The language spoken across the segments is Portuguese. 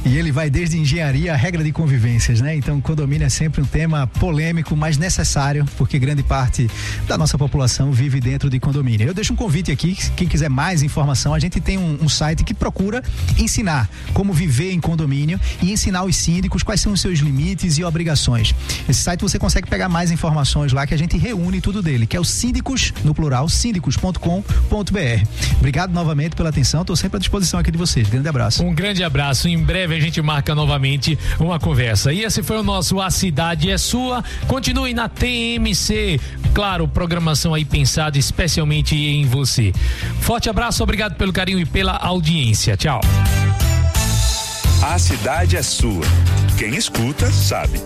E ele vai desde engenharia a regra de convivências, né? Então, condomínio é sempre um tema polêmico, mas necessário, porque grande parte da nossa população vive dentro de condomínio. Eu deixo um convite aqui, quem quiser mais informação, a gente tem um site que procura ensinar como viver em condomínio e ensinar os síndicos quais são os seus limites e obrigações. Esse site você consegue pegar mais informações lá, que a gente reúne tudo dele, que é o síndicos, no plural, síndicos.com.br. Obrigado novamente pela atenção, estou sempre à disposição aqui de vocês. Grande abraço. Um grande abraço. Em breve a gente marca novamente uma conversa. E esse foi o nosso A Cidade é Sua. Continue na TMC. Claro, programação aí pensada especialmente em você. Forte abraço, obrigado pelo carinho e pela audiência. Tchau. A cidade é sua. Quem escuta sabe.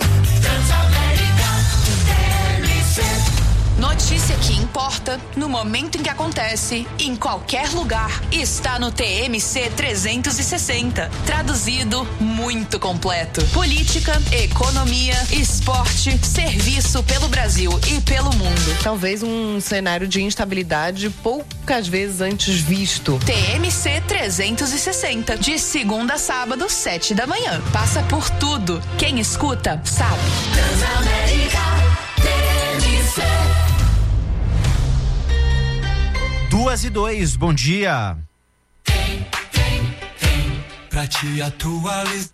Notícia que importa, no momento em que acontece, em qualquer lugar, está no TMC 360. Traduzido, muito completo. Política, economia, esporte, serviço pelo Brasil e pelo mundo. Talvez um cenário de instabilidade poucas vezes antes visto. TMC 360, de segunda a sábado, 7 da manhã. Passa por tudo. Quem escuta, sabe. Transamérica, TMC. 2:02, bom dia. Pra te atualizar.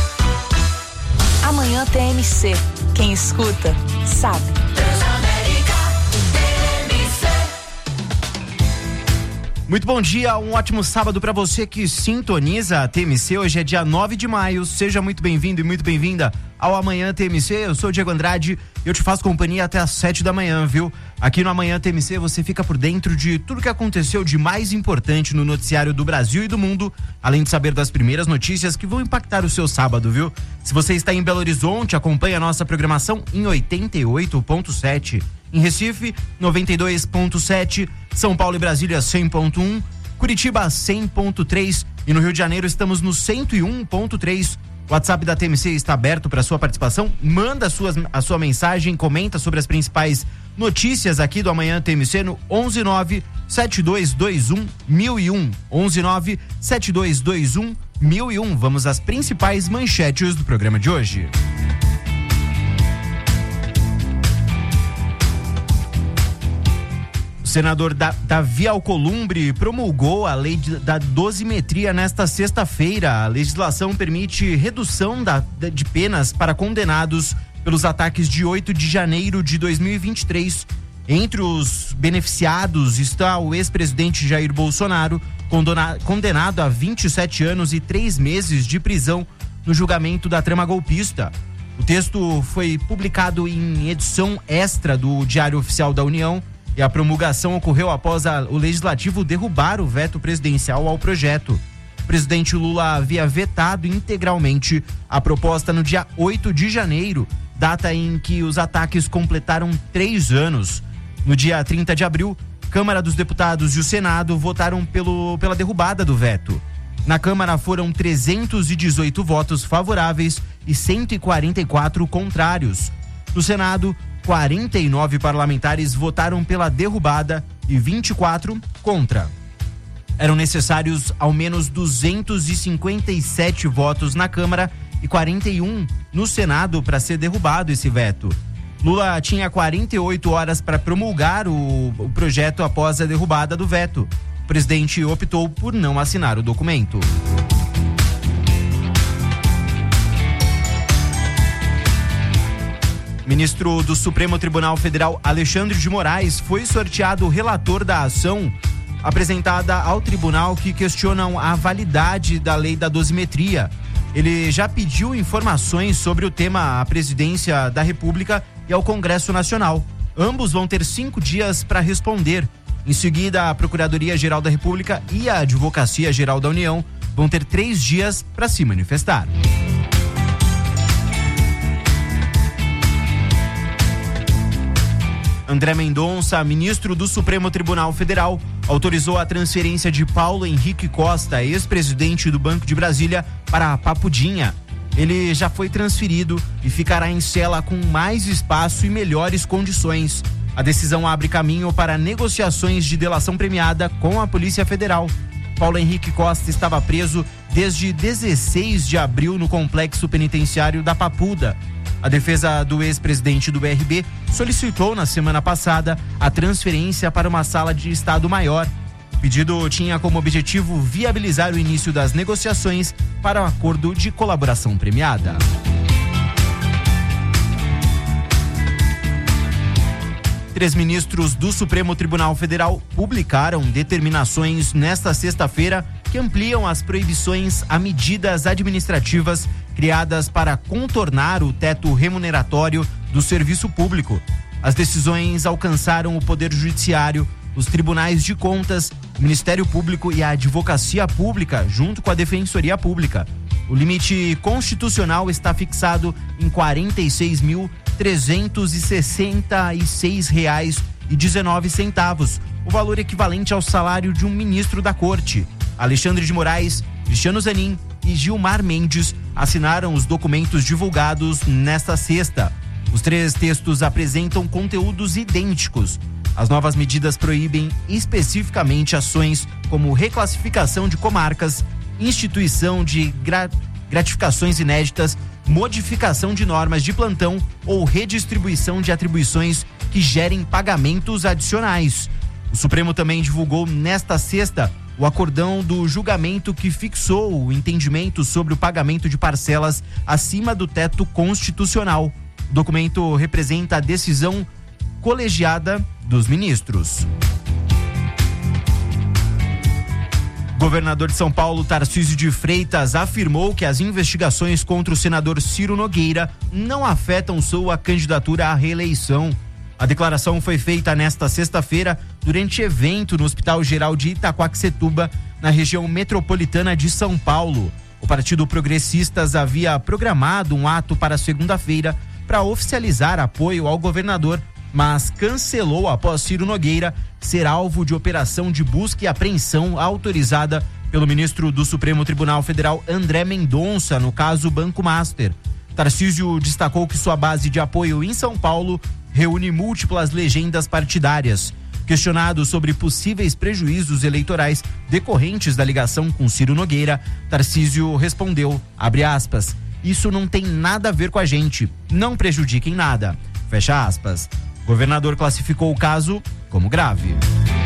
Amanhã TMC. Quem escuta, sabe. Transamérica, TMC. Muito bom dia, um ótimo sábado pra você que sintoniza a TMC. Hoje é dia 9 de maio, seja muito bem-vindo e muito bem-vinda ao Amanhã TMC. Eu sou o Diego Andrade e eu te faço companhia até às 7 da manhã, viu? Aqui no Amanhã TMC você fica por dentro de tudo que aconteceu de mais importante no noticiário do Brasil e do mundo, além de saber das primeiras notícias que vão impactar o seu sábado, viu? Se você está em Belo Horizonte, acompanhe a nossa programação em 88.7. Em Recife, 92.7. São Paulo e Brasília, 100.1. Curitiba, 100.3. E no Rio de Janeiro estamos no 101.3. O WhatsApp da TMC está aberto para sua participação. Manda a sua mensagem, comenta sobre as principais notícias aqui do Amanhã TMC no 119-7221-1001. 119-7221-1001. Vamos às principais manchetes do programa de hoje. O senador Davi Alcolumbre promulgou a lei da dosimetria nesta sexta-feira. A legislação permite redução de penas para condenados pelos ataques de 8 de janeiro de 2023. Entre os beneficiados está o ex-presidente Jair Bolsonaro, condenado a 27 anos e 3 meses de prisão no julgamento da trama golpista. O texto foi publicado em edição extra do Diário Oficial da União e a promulgação ocorreu após o Legislativo derrubar o veto presidencial ao projeto. O presidente Lula havia vetado integralmente a proposta no dia 8 de janeiro, data em que os ataques completaram 3 anos. No dia 30 de abril, Câmara dos Deputados e o Senado votaram pela derrubada do veto. Na Câmara foram 318 votos favoráveis e 144 contrários. No Senado, 49 parlamentares votaram pela derrubada e 24 contra. Eram necessários ao menos 257 votos na Câmara e 41 no Senado para ser derrubado esse veto. Lula tinha 48 horas para promulgar o projeto após a derrubada do veto. O presidente optou por não assinar o documento. Ministro do Supremo Tribunal Federal, Alexandre de Moraes, foi sorteado o relator da ação apresentada ao tribunal que questionam a validade da lei da dosimetria. Ele já pediu informações sobre o tema à Presidência da República e ao Congresso Nacional. Ambos vão ter 5 dias para responder. Em seguida, a Procuradoria-Geral da República e a Advocacia-Geral da União vão ter 3 dias para se manifestar. André Mendonça, ministro do Supremo Tribunal Federal, autorizou a transferência de Paulo Henrique Costa, ex-presidente do Banco de Brasília, para Papudinha. Ele já foi transferido e ficará em cela com mais espaço e melhores condições. A decisão abre caminho para negociações de delação premiada com a Polícia Federal. Paulo Henrique Costa estava preso desde 16 de abril no complexo penitenciário da Papuda. A defesa do ex-presidente do BRB solicitou na semana passada a transferência para uma sala de estado maior. O pedido tinha como objetivo viabilizar o início das negociações para um acordo de colaboração premiada. Três ministros do Supremo Tribunal Federal publicaram determinações nesta sexta-feira que ampliam as proibições a medidas administrativas criadas para contornar o teto remuneratório do serviço público. As decisões alcançaram o Poder Judiciário, os Tribunais de Contas, o Ministério Público e a Advocacia Pública, junto com a Defensoria Pública. O limite constitucional está fixado em R$ 46.366,19, o valor equivalente ao salário de um ministro da Corte. Alexandre de Moraes, Cristiano Zanin e Gilmar Mendes assinaram os documentos divulgados nesta sexta. Os três textos apresentam conteúdos idênticos. As novas medidas proíbem especificamente ações como reclassificação de comarcas, instituição de gratificações inéditas, modificação de normas de plantão ou redistribuição de atribuições que gerem pagamentos adicionais. O Supremo também divulgou nesta sexta o acordão do julgamento que fixou o entendimento sobre o pagamento de parcelas acima do teto constitucional. O documento representa a decisão colegiada dos ministros. O governador de São Paulo, Tarcísio de Freitas, afirmou que as investigações contra o senador Ciro Nogueira não afetam sua candidatura à reeleição. A declaração foi feita nesta sexta-feira durante evento no Hospital Geral de Itaquaquecetuba, na região metropolitana de São Paulo. O Partido Progressistas havia programado um ato para segunda-feira para oficializar apoio ao governador, mas cancelou após Ciro Nogueira ser alvo de operação de busca e apreensão autorizada pelo ministro do Supremo Tribunal Federal, André Mendonça, no caso Banco Master. Tarcísio destacou que sua base de apoio em São Paulo reúne múltiplas legendas partidárias. Questionado sobre possíveis prejuízos eleitorais decorrentes da ligação com Ciro Nogueira, Tarcísio respondeu, abre aspas, isso não tem nada a ver com a gente, não prejudica em nada, fecha aspas. O governador classificou o caso como grave.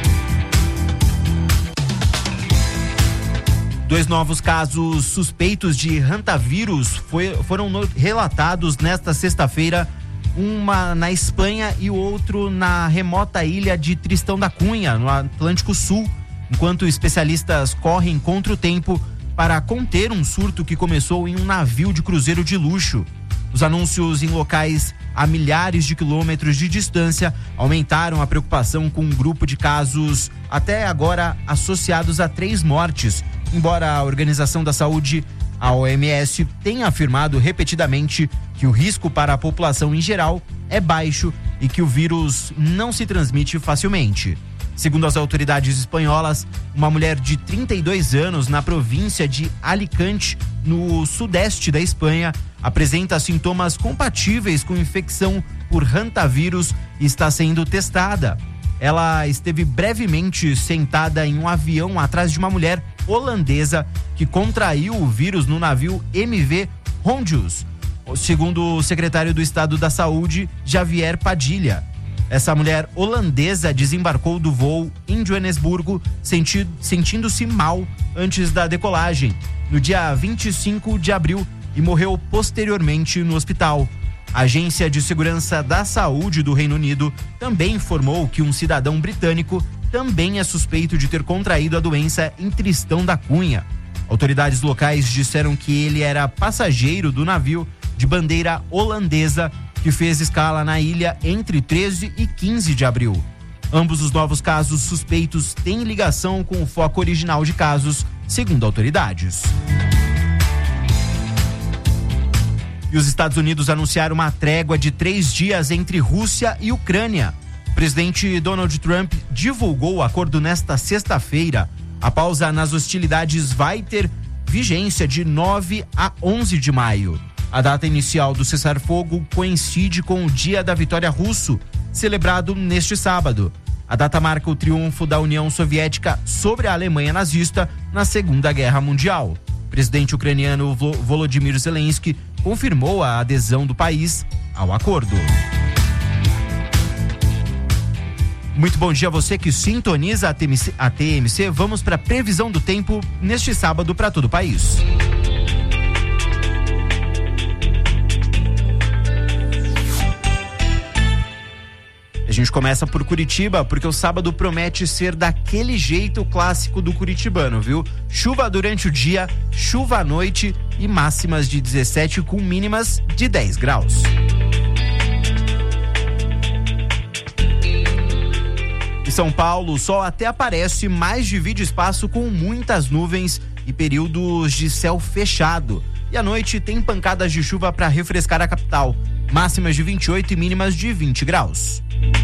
2 novos casos suspeitos de hantavírus foram relatados nesta sexta-feira, uma na Espanha e o outro na remota ilha de Tristão da Cunha, no Atlântico Sul, enquanto especialistas correm contra o tempo para conter um surto que começou em um navio de cruzeiro de luxo. Os anúncios em locais a milhares de quilômetros de distância aumentaram a preocupação com um grupo de casos até agora associados a 3 mortes, embora a Organização da Saúde, a OMS, tenha afirmado repetidamente que o risco para a população em geral é baixo e que o vírus não se transmite facilmente. Segundo as autoridades espanholas, uma mulher de 32 anos na província de Alicante, no sudeste da Espanha, apresenta sintomas compatíveis com infecção por hantavírus e está sendo testada. Ela esteve brevemente sentada em um avião atrás de uma mulher holandesa que contraiu o vírus no navio MV Hondius, segundo o secretário do Estado da Saúde, Javier Padilha. Essa mulher holandesa desembarcou do voo em Joanesburgo sentindo-se mal antes da decolagem, no dia 25 de abril, e morreu posteriormente no hospital. A Agência de Segurança da Saúde do Reino Unido também informou que um cidadão britânico também é suspeito de ter contraído a doença em Tristão da Cunha. Autoridades locais disseram que ele era passageiro do navio de bandeira holandesa que fez escala na ilha entre 13 e 15 de abril. Ambos os novos casos suspeitos têm ligação com o foco original de casos, segundo autoridades. E os Estados Unidos anunciaram uma trégua de 3 dias entre Rússia e Ucrânia. O presidente Donald Trump divulgou o acordo nesta sexta-feira. A pausa nas hostilidades vai ter vigência de 9 a 11 de maio. A data inicial do cessar-fogo coincide com o Dia da Vitória Russo, celebrado neste sábado. A data marca o triunfo da União Soviética sobre a Alemanha nazista na Segunda Guerra Mundial. O presidente ucraniano Volodymyr Zelensky confirmou a adesão do país ao acordo. Muito bom dia a você que sintoniza a TMC. Vamos para a previsão do tempo neste sábado para todo o país. A gente começa por Curitiba, porque o sábado promete ser daquele jeito clássico do curitibano, viu? Chuva durante o dia, chuva à noite e máximas de 17 com mínimas de 10 graus. Em São Paulo, o sol até aparece, mas divide espaço com muitas nuvens e períodos de céu fechado. E à noite tem pancadas de chuva para refrescar a capital. Máximas de 28 e mínimas de 20 graus.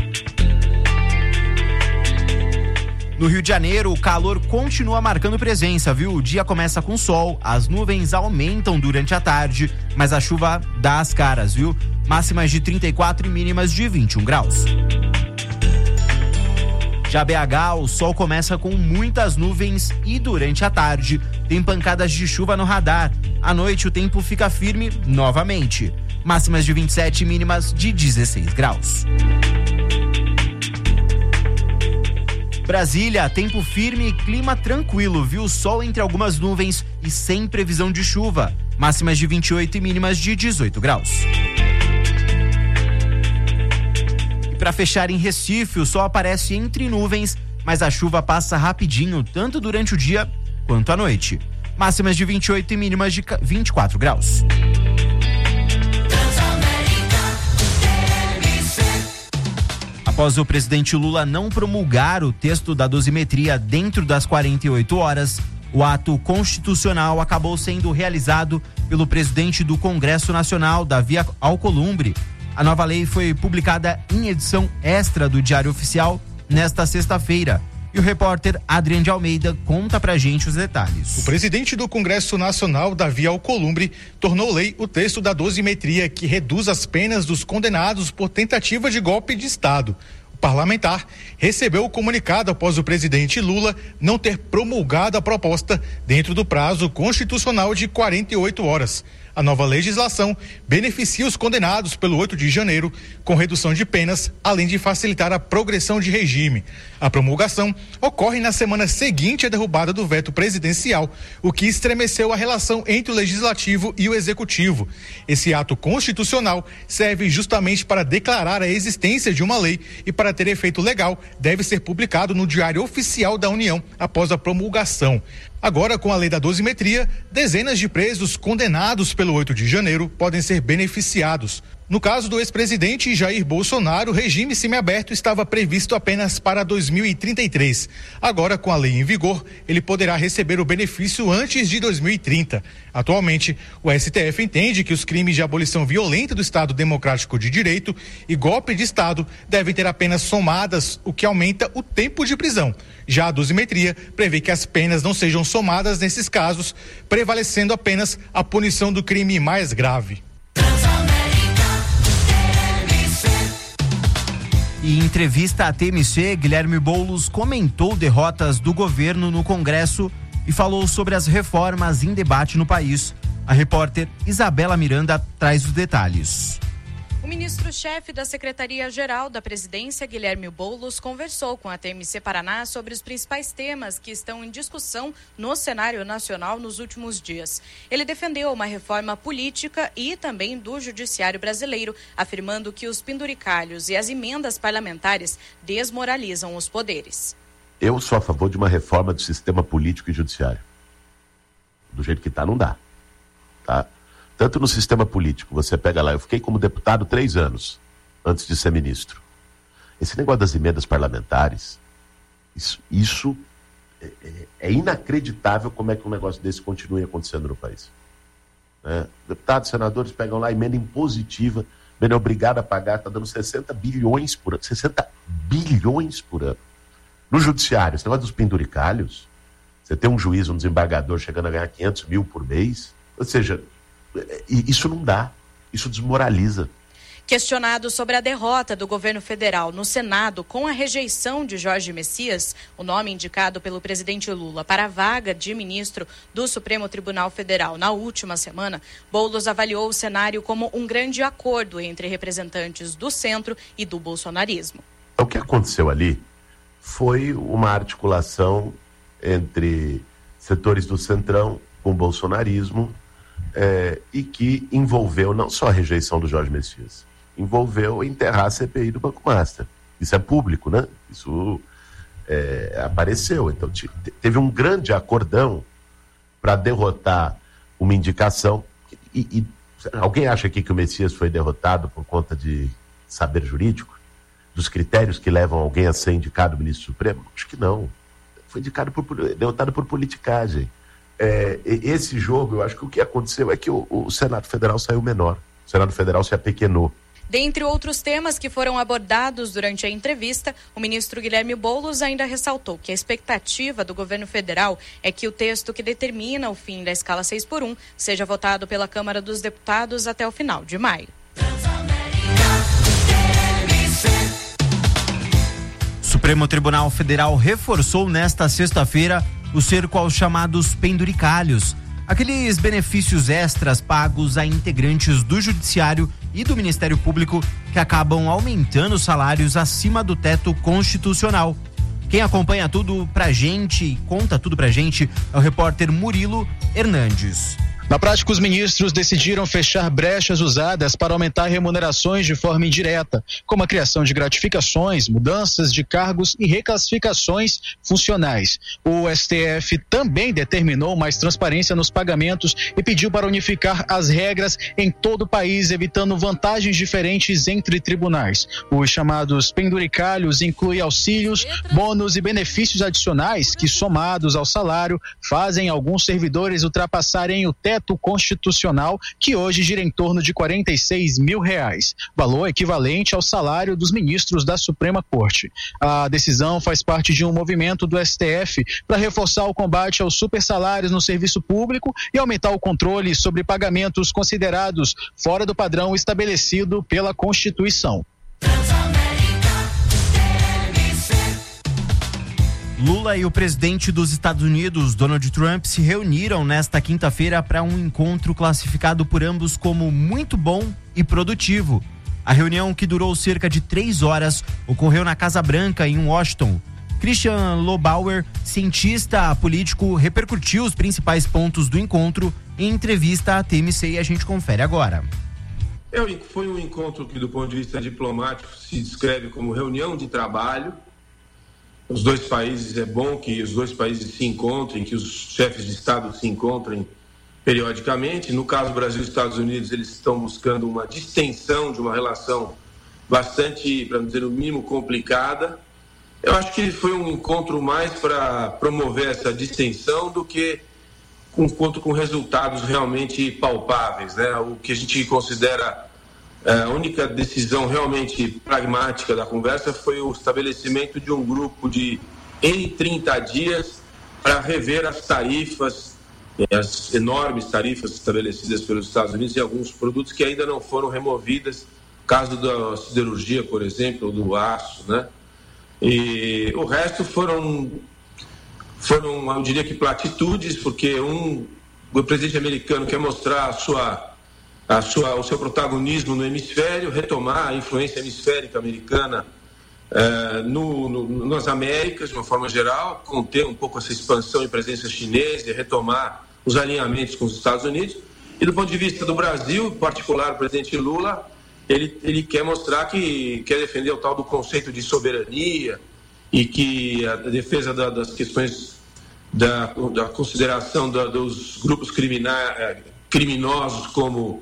No Rio de Janeiro, o calor continua marcando presença, viu? O dia começa com sol, as nuvens aumentam durante a tarde, mas a chuva dá as caras, viu? Máximas de 34 e mínimas de 21 graus. Já BH, o sol começa com muitas nuvens e durante a tarde tem pancadas de chuva no radar. À noite o tempo fica firme novamente. Máximas de 27 e mínimas de 16 graus. Brasília, tempo firme e clima tranquilo, viu? Sol entre algumas nuvens e sem previsão de chuva. Máximas de 28 e mínimas de 18 graus. E para fechar em Recife, o sol aparece entre nuvens, mas a chuva passa rapidinho, tanto durante o dia quanto à noite. Máximas de 28 e mínimas de 24 graus. Após o presidente Lula não promulgar o texto da dosimetria dentro das 48 horas, o ato constitucional acabou sendo realizado pelo presidente do Congresso Nacional, Davi Alcolumbre. A nova lei foi publicada em edição extra do Diário Oficial nesta sexta-feira. E o repórter Adriano de Almeida conta pra gente os detalhes. O presidente do Congresso Nacional, Davi Alcolumbre, tornou lei o texto da dosimetria que reduz as penas dos condenados por tentativa de golpe de Estado. O parlamentar recebeu o comunicado após o presidente Lula não ter promulgado a proposta dentro do prazo constitucional de 48 horas. A nova legislação beneficia os condenados pelo 8 de janeiro com redução de penas, além de facilitar a progressão de regime. A promulgação ocorre na semana seguinte à derrubada do veto presidencial, o que estremeceu a relação entre o legislativo e o executivo. Esse ato constitucional serve justamente para declarar a existência de uma lei e, para ter efeito legal, deve ser publicado no Diário Oficial da União após a promulgação. Agora, com a lei da dosimetria, dezenas de presos condenados pelo 8 de janeiro podem ser beneficiados. No caso do ex-presidente Jair Bolsonaro, o regime semiaberto estava previsto apenas para 2033. Agora, com a lei em vigor, ele poderá receber o benefício antes de 2030. Atualmente, o STF entende que os crimes de abolição violenta do Estado Democrático de Direito e golpe de Estado devem ter apenas somadas, o que aumenta o tempo de prisão. Já a dosimetria prevê que as penas não sejam somadas nesses casos, prevalecendo apenas a punição do crime mais grave. E em entrevista à TMC, Guilherme Boulos comentou derrotas do governo no Congresso e falou sobre as reformas em debate no país. A repórter Isabela Miranda traz os detalhes. O ministro-chefe da Secretaria-Geral da Presidência, Guilherme Boulos, conversou com a TMC Paraná sobre os principais temas que estão em discussão no cenário nacional nos últimos dias. Ele defendeu uma reforma política e também do judiciário brasileiro, afirmando que os penduricalhos e as emendas parlamentares desmoralizam os poderes. Eu sou a favor de uma reforma do sistema político e judiciário. Do jeito que está, não dá. Tá? Tanto no sistema político, você pega lá, eu fiquei como deputado 3 anos antes de ser ministro. Esse negócio das emendas parlamentares, isso é inacreditável como é que um negócio desse continue acontecendo no país. Deputados, senadores pegam lá emenda impositiva, é obrigado a pagar, está dando 60 bilhões por ano. 60 bilhões por ano. No judiciário, esse negócio dos penduricalhos, você tem um juiz, um desembargador chegando a ganhar 500 mil por mês, ou seja, isso não dá, isso desmoraliza. Questionado sobre a derrota do governo federal no Senado com a rejeição de Jorge Messias, o nome indicado pelo presidente Lula para a vaga de ministro do Supremo Tribunal Federal na última semana, Boulos avaliou o cenário como um grande acordo entre representantes do centro e do bolsonarismo. O que aconteceu ali foi uma articulação entre setores do centrão com o bolsonarismo e que envolveu não só a rejeição do Jorge Messias, envolveu enterrar a CPI do Banco Master. Isso é público, né? Isso apareceu. Então teve um grande acordão para derrotar uma indicação. E alguém acha aqui que o Messias foi derrotado por conta de saber jurídico? Dos critérios que levam alguém a ser indicado ministro supremo? Acho que não. Foi derrotado por politicagem. Esse jogo, eu acho que o que aconteceu é que o Senado Federal saiu menor. O Senado Federal se apequenou. Dentre outros temas que foram abordados durante a entrevista, o ministro Guilherme Boulos ainda ressaltou que a expectativa do governo federal é que o texto que determina o fim da escala 6x1 seja votado pela Câmara dos Deputados até o final de maio. O Supremo Tribunal Federal reforçou nesta sexta-feira o cerco aos chamados penduricalhos, aqueles benefícios extras pagos a integrantes do Judiciário e do Ministério Público que acabam aumentando os salários acima do teto constitucional. Quem acompanha tudo pra gente e conta tudo pra gente é o repórter Murilo Hernandes. Na prática, os ministros decidiram fechar brechas usadas para aumentar remunerações de forma indireta, como a criação de gratificações, mudanças de cargos e reclassificações funcionais. O STF também determinou mais transparência nos pagamentos e pediu para unificar as regras em todo o país, evitando vantagens diferentes entre tribunais. Os chamados penduricalhos incluem auxílios, bônus e benefícios adicionais que, somados ao salário, fazem alguns servidores ultrapassarem o teto constitucional, que hoje gira em torno de R$46 mil, valor equivalente ao salário dos ministros da Suprema Corte. A decisão faz parte de um movimento do STF para reforçar o combate aos supersalários no serviço público e aumentar o controle sobre pagamentos considerados fora do padrão estabelecido pela Constituição. Lula e o presidente dos Estados Unidos, Donald Trump, se reuniram nesta quinta-feira para um encontro classificado por ambos como muito bom e produtivo. A reunião, que durou cerca de 3 horas, ocorreu na Casa Branca, em Washington. Christian Lobauer, cientista político, repercutiu os principais pontos do encontro em entrevista à TMC e a gente confere agora. Foi um encontro que, do ponto de vista diplomático, se descreve como reunião de trabalho. Os dois países, é bom que os dois países se encontrem, que os chefes de Estado se encontrem periodicamente. No caso Brasil e Estados Unidos, eles estão buscando uma distensão de uma relação bastante, para não dizer o mínimo, complicada. Eu acho que foi um encontro mais para promover essa distensão do que um encontro com resultados realmente palpáveis, né? O que a gente considera a única decisão realmente pragmática da conversa foi o estabelecimento de um grupo em 30 dias para rever as tarifas, as enormes tarifas estabelecidas pelos Estados Unidos em alguns produtos que ainda não foram removidas, caso da siderurgia, por exemplo, ou do aço, né? E o resto foram, eu diria que platitudes, porque o presidente americano quer mostrar o seu protagonismo no hemisfério, retomar a influência hemisférica americana nas Américas, de uma forma geral, conter um pouco essa expansão e presença chinesa e retomar os alinhamentos com os Estados Unidos. E do ponto de vista do Brasil, em particular o presidente Lula, ele quer mostrar que quer defender o tal do conceito de soberania e que a defesa das questões da consideração dos grupos criminosos como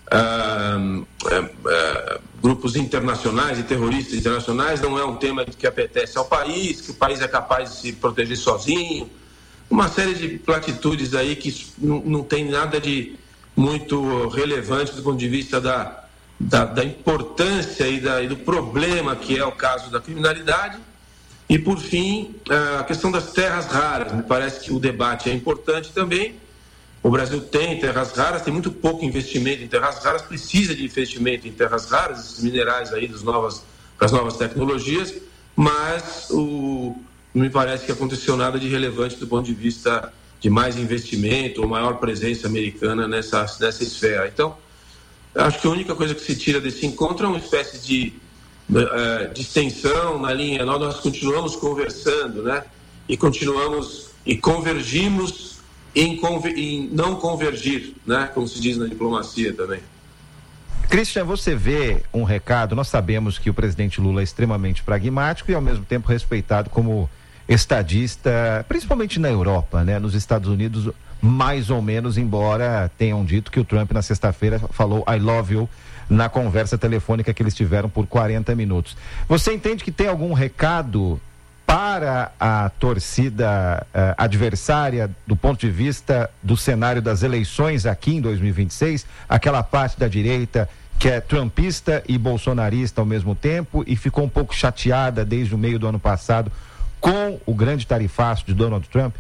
grupos internacionais e terroristas internacionais não é um tema que apetece ao país, que o país é capaz de se proteger sozinho, uma série de platitudes aí que não tem nada de muito relevante do ponto de vista da importância e do problema que é o caso da criminalidade. E, por fim, a questão das terras raras. Me parece que o debate é importante também. O Brasil tem terras raras, tem muito pouco investimento em terras raras, precisa de investimento em terras raras, esses minerais aí das novas tecnologias, mas não me parece que aconteceu nada de relevante do ponto de vista de mais investimento ou maior presença americana nessa esfera. Então, acho que a única coisa que se tira desse encontro é uma espécie de extensão na linha. Nós continuamos conversando, né? E convergimos em não convergir, né? Como se diz na diplomacia também. Christian, você vê um recado, nós sabemos que o presidente Lula é extremamente pragmático e ao mesmo tempo respeitado como estadista, principalmente na Europa, né? Nos Estados Unidos, mais ou menos, embora tenham dito que o Trump na sexta-feira falou I love you na conversa telefônica que eles tiveram por 40 minutos. Você entende que tem algum recado para a torcida adversária do ponto de vista do cenário das eleições aqui em 2026, aquela parte da direita que é trumpista e bolsonarista ao mesmo tempo e ficou um pouco chateada desde o meio do ano passado com o grande tarifaço de Donald Trump?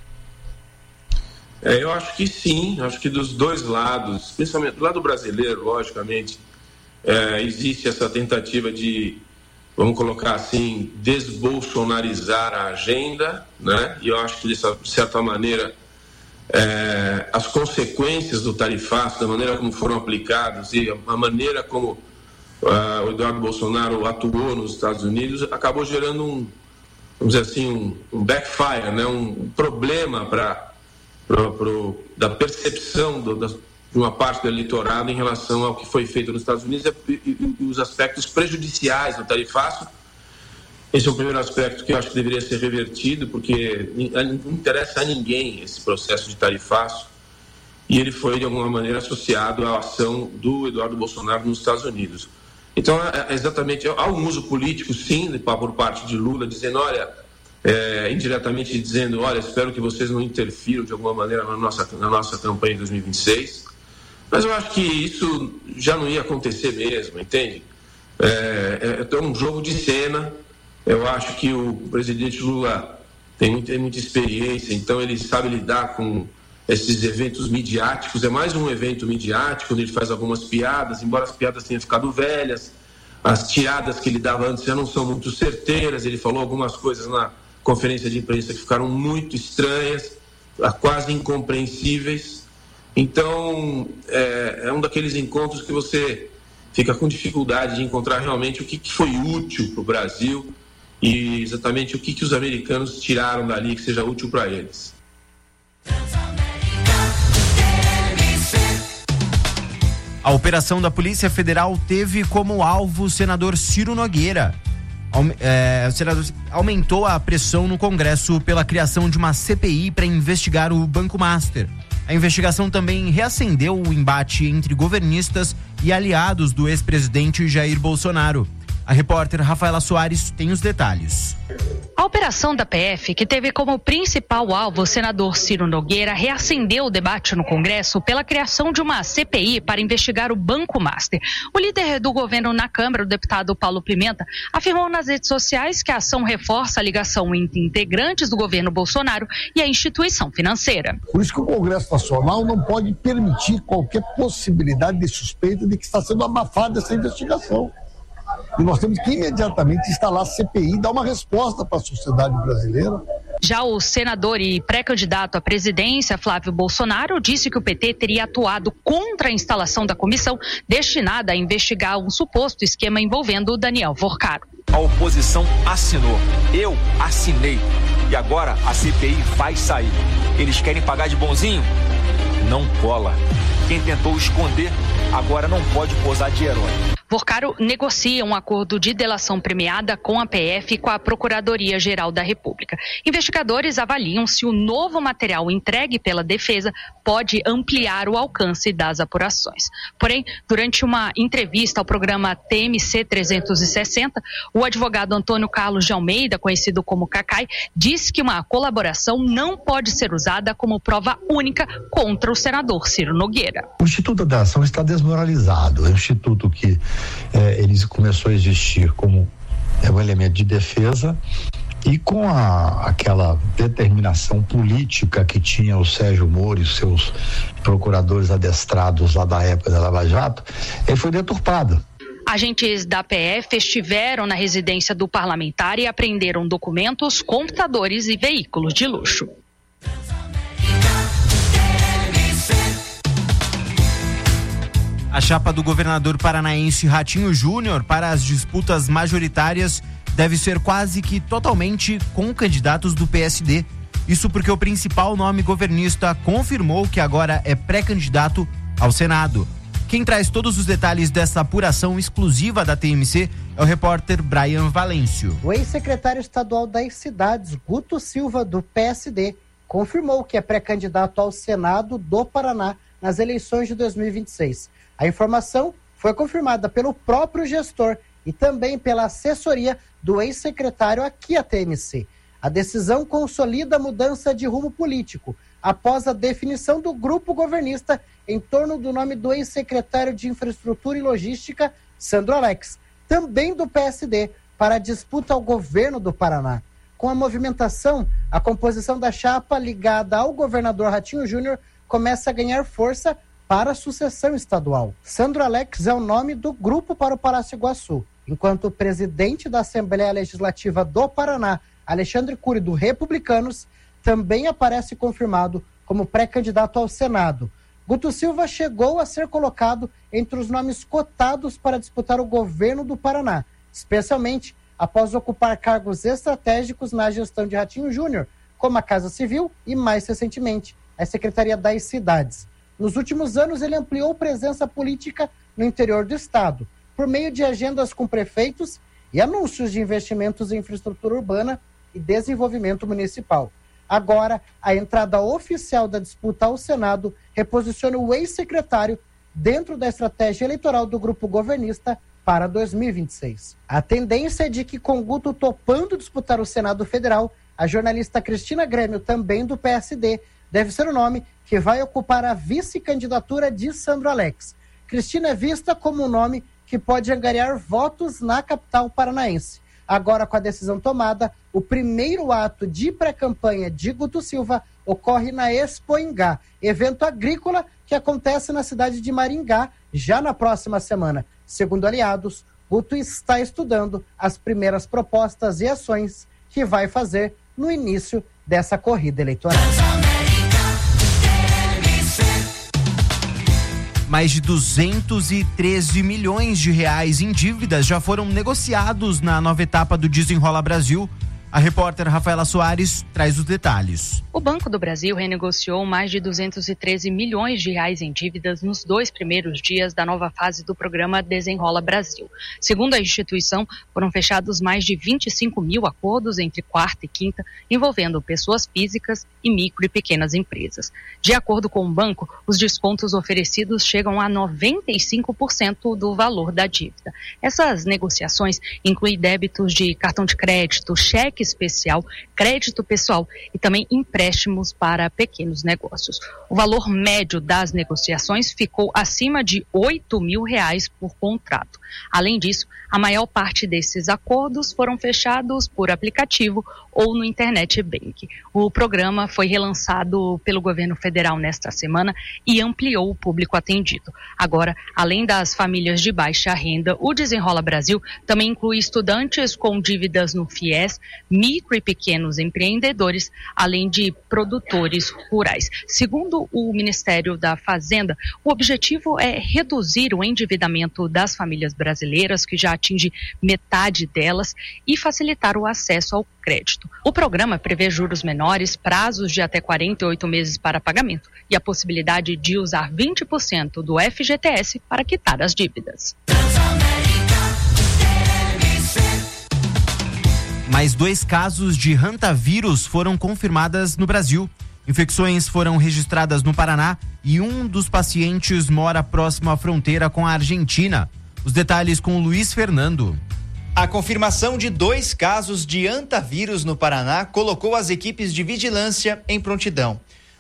Eu acho que sim, acho que dos dois lados, principalmente do lado brasileiro, logicamente, existe essa tentativa de, vamos colocar assim, desbolsonarizar a agenda, né? E eu acho que, de certa maneira, as consequências do tarifaço, da maneira como foram aplicados e a maneira como o Eduardo Bolsonaro atuou nos Estados Unidos, acabou gerando vamos dizer assim, um backfire, né? Um problema da percepção de uma parte do eleitorado em relação ao que foi feito nos Estados Unidos e os aspectos prejudiciais do tarifaço. Esse é o primeiro aspecto que eu acho que deveria ser revertido, porque não interessa a ninguém esse processo de tarifaço, e ele foi, de alguma maneira, associado à ação do Eduardo Bolsonaro nos Estados Unidos. Então, exatamente, há um uso político, sim, por parte de Lula, dizendo, olha, indiretamente dizendo, olha, espero que vocês não interfiram de alguma maneira na nossa campanha em 2026, mas eu acho que isso já não ia acontecer mesmo, entende? É um jogo de cena. Eu acho que o presidente Lula tem muita experiência, então ele sabe lidar com esses eventos midiáticos. É mais um evento midiático, onde ele faz algumas piadas, embora as piadas tenham ficado velhas, as tiradas que ele dava antes já não são muito certeiras. Ele falou algumas coisas na conferência de imprensa que ficaram muito estranhas, quase incompreensíveis. Então, é um daqueles encontros que você fica com dificuldade de encontrar realmente o que foi útil para o Brasil e exatamente o que os americanos tiraram dali que seja útil para eles. A operação da Polícia Federal teve como alvo o senador Ciro Nogueira. O senador aumentou a pressão no Congresso pela criação de uma CPI para investigar o Banco Master. A investigação também reacendeu o embate entre governistas e aliados do ex-presidente Jair Bolsonaro. A repórter Rafaela Soares tem os detalhes. A operação da PF, que teve como principal alvo o senador Ciro Nogueira, reacendeu o debate no Congresso pela criação de uma CPI para investigar o Banco Master. O líder do governo na Câmara, o deputado Paulo Pimenta, afirmou nas redes sociais que a ação reforça a ligação entre integrantes do governo Bolsonaro e a instituição financeira. Por isso que o Congresso Nacional não pode permitir qualquer possibilidade de suspeita de que está sendo abafada essa investigação. E nós temos que imediatamente instalar a CPI e dar uma resposta para a sociedade brasileira. Já o senador e pré-candidato à presidência, Flávio Bolsonaro, disse que o PT teria atuado contra a instalação da comissão destinada a investigar um suposto esquema envolvendo o Daniel Forcaro. A oposição assinou, eu assinei, e agora a CPI vai sair. Eles querem pagar de bonzinho? Não cola. Quem tentou esconder, agora não pode posar de herói. Forcaro negocia um acordo de delação premiada com a PF e com a Procuradoria-Geral da República. Investigadores avaliam se o novo material entregue pela defesa pode ampliar o alcance das apurações. Porém, durante uma entrevista ao programa TMC 360, o advogado Antônio Carlos de Almeida, conhecido como Cacai, disse que uma colaboração não pode ser usada como prova única contra o senador Ciro Nogueira. O Instituto da Ação está desmoralizado. É um instituto que ele começou a existir como um elemento de defesa E com aquela determinação política que tinha o Sérgio Moro e seus procuradores adestrados lá da época da Lava Jato, ele foi deturpado. Agentes da PF estiveram na residência do parlamentar e apreenderam documentos, computadores e veículos de luxo. A chapa do governador paranaense Ratinho Júnior para as disputas majoritárias deve ser quase que totalmente com candidatos do PSD. Isso porque o principal nome governista confirmou que agora é pré-candidato ao Senado. Quem traz todos os detalhes dessa apuração exclusiva da TMC é o repórter Brian Valêncio. O ex-secretário estadual das cidades, Guto Silva, do PSD, confirmou que é pré-candidato ao Senado do Paraná nas eleições de 2026. A informação foi confirmada pelo próprio gestor e também pela assessoria do ex-secretário aqui à TMC. A decisão consolida a mudança de rumo político após a definição do grupo governista em torno do nome do ex-secretário de Infraestrutura e Logística, Sandro Alex, também do PSD, para a disputa ao governo do Paraná. Com a movimentação, a composição da chapa ligada ao governador Ratinho Júnior começa a ganhar força para a sucessão estadual. Sandro Alex é o nome do grupo para o Palácio Iguaçu, enquanto o presidente da Assembleia Legislativa do Paraná, Alexandre Cury, do Republicanos, também aparece confirmado como pré-candidato ao Senado. Guto Silva chegou a ser colocado entre os nomes cotados para disputar o governo do Paraná, especialmente após ocupar cargos estratégicos na gestão de Ratinho Júnior, como a Casa Civil e, mais recentemente, a Secretaria das Cidades. Nos últimos anos, ele ampliou presença política no interior do estado, por meio de agendas com prefeitos e anúncios de investimentos em infraestrutura urbana e desenvolvimento municipal. Agora, a entrada oficial da disputa ao Senado reposiciona o ex-secretário dentro da estratégia eleitoral do grupo governista para 2026. A tendência é de que, com Guto topando disputar o Senado Federal, a jornalista Cristina Grêmio, também do PSD, deve ser o nome que vai ocupar a vice-candidatura de Sandro Alex. Cristina é vista como um nome que pode angariar votos na capital paranaense. Agora, com a decisão tomada, o primeiro ato de pré-campanha de Guto Silva ocorre na Expoingá, evento agrícola que acontece na cidade de Maringá, já na próxima semana. Segundo aliados, Guto está estudando as primeiras propostas e ações que vai fazer no início dessa corrida eleitoral. Mais de 213 milhões de reais em dívidas já foram negociados na nova etapa do Desenrola Brasil. A repórter Rafaela Soares traz os detalhes. O Banco do Brasil renegociou mais de 213 milhões de reais em dívidas nos 2 primeiros dias da nova fase do programa Desenrola Brasil. Segundo a instituição, foram fechados mais de 25 mil acordos entre quarta e quinta, envolvendo pessoas físicas e micro e pequenas empresas. De acordo com o banco, os descontos oferecidos chegam a 95% do valor da dívida. Essas negociações incluem débitos de cartão de crédito, cheque especial, crédito pessoal e também empréstimos para pequenos negócios. O valor médio das negociações ficou acima de R$8 mil por contrato. Além disso, a maior parte desses acordos foram fechados por aplicativo ou no Internet Bank. O programa foi relançado pelo governo federal nesta semana e ampliou o público atendido. Agora, além das famílias de baixa renda, o Desenrola Brasil também inclui estudantes com dívidas no FIES, micro e pequenos empreendedores, além de produtores rurais. Segundo o Ministério da Fazenda, o objetivo é reduzir o endividamento das famílias brasileiras, que já atinge metade delas, e facilitar o acesso ao crédito. O programa prevê juros menores, prazos de até 48 meses para pagamento e a possibilidade de usar 20% do FGTS para quitar as dívidas. Mais 2 casos de hantavírus foram confirmadas no Brasil. Infecções foram registradas no Paraná e um dos pacientes mora próximo à fronteira com a Argentina. Os detalhes com o Luiz Fernando. A confirmação de 2 casos de hantavírus no Paraná colocou as equipes de vigilância em prontidão.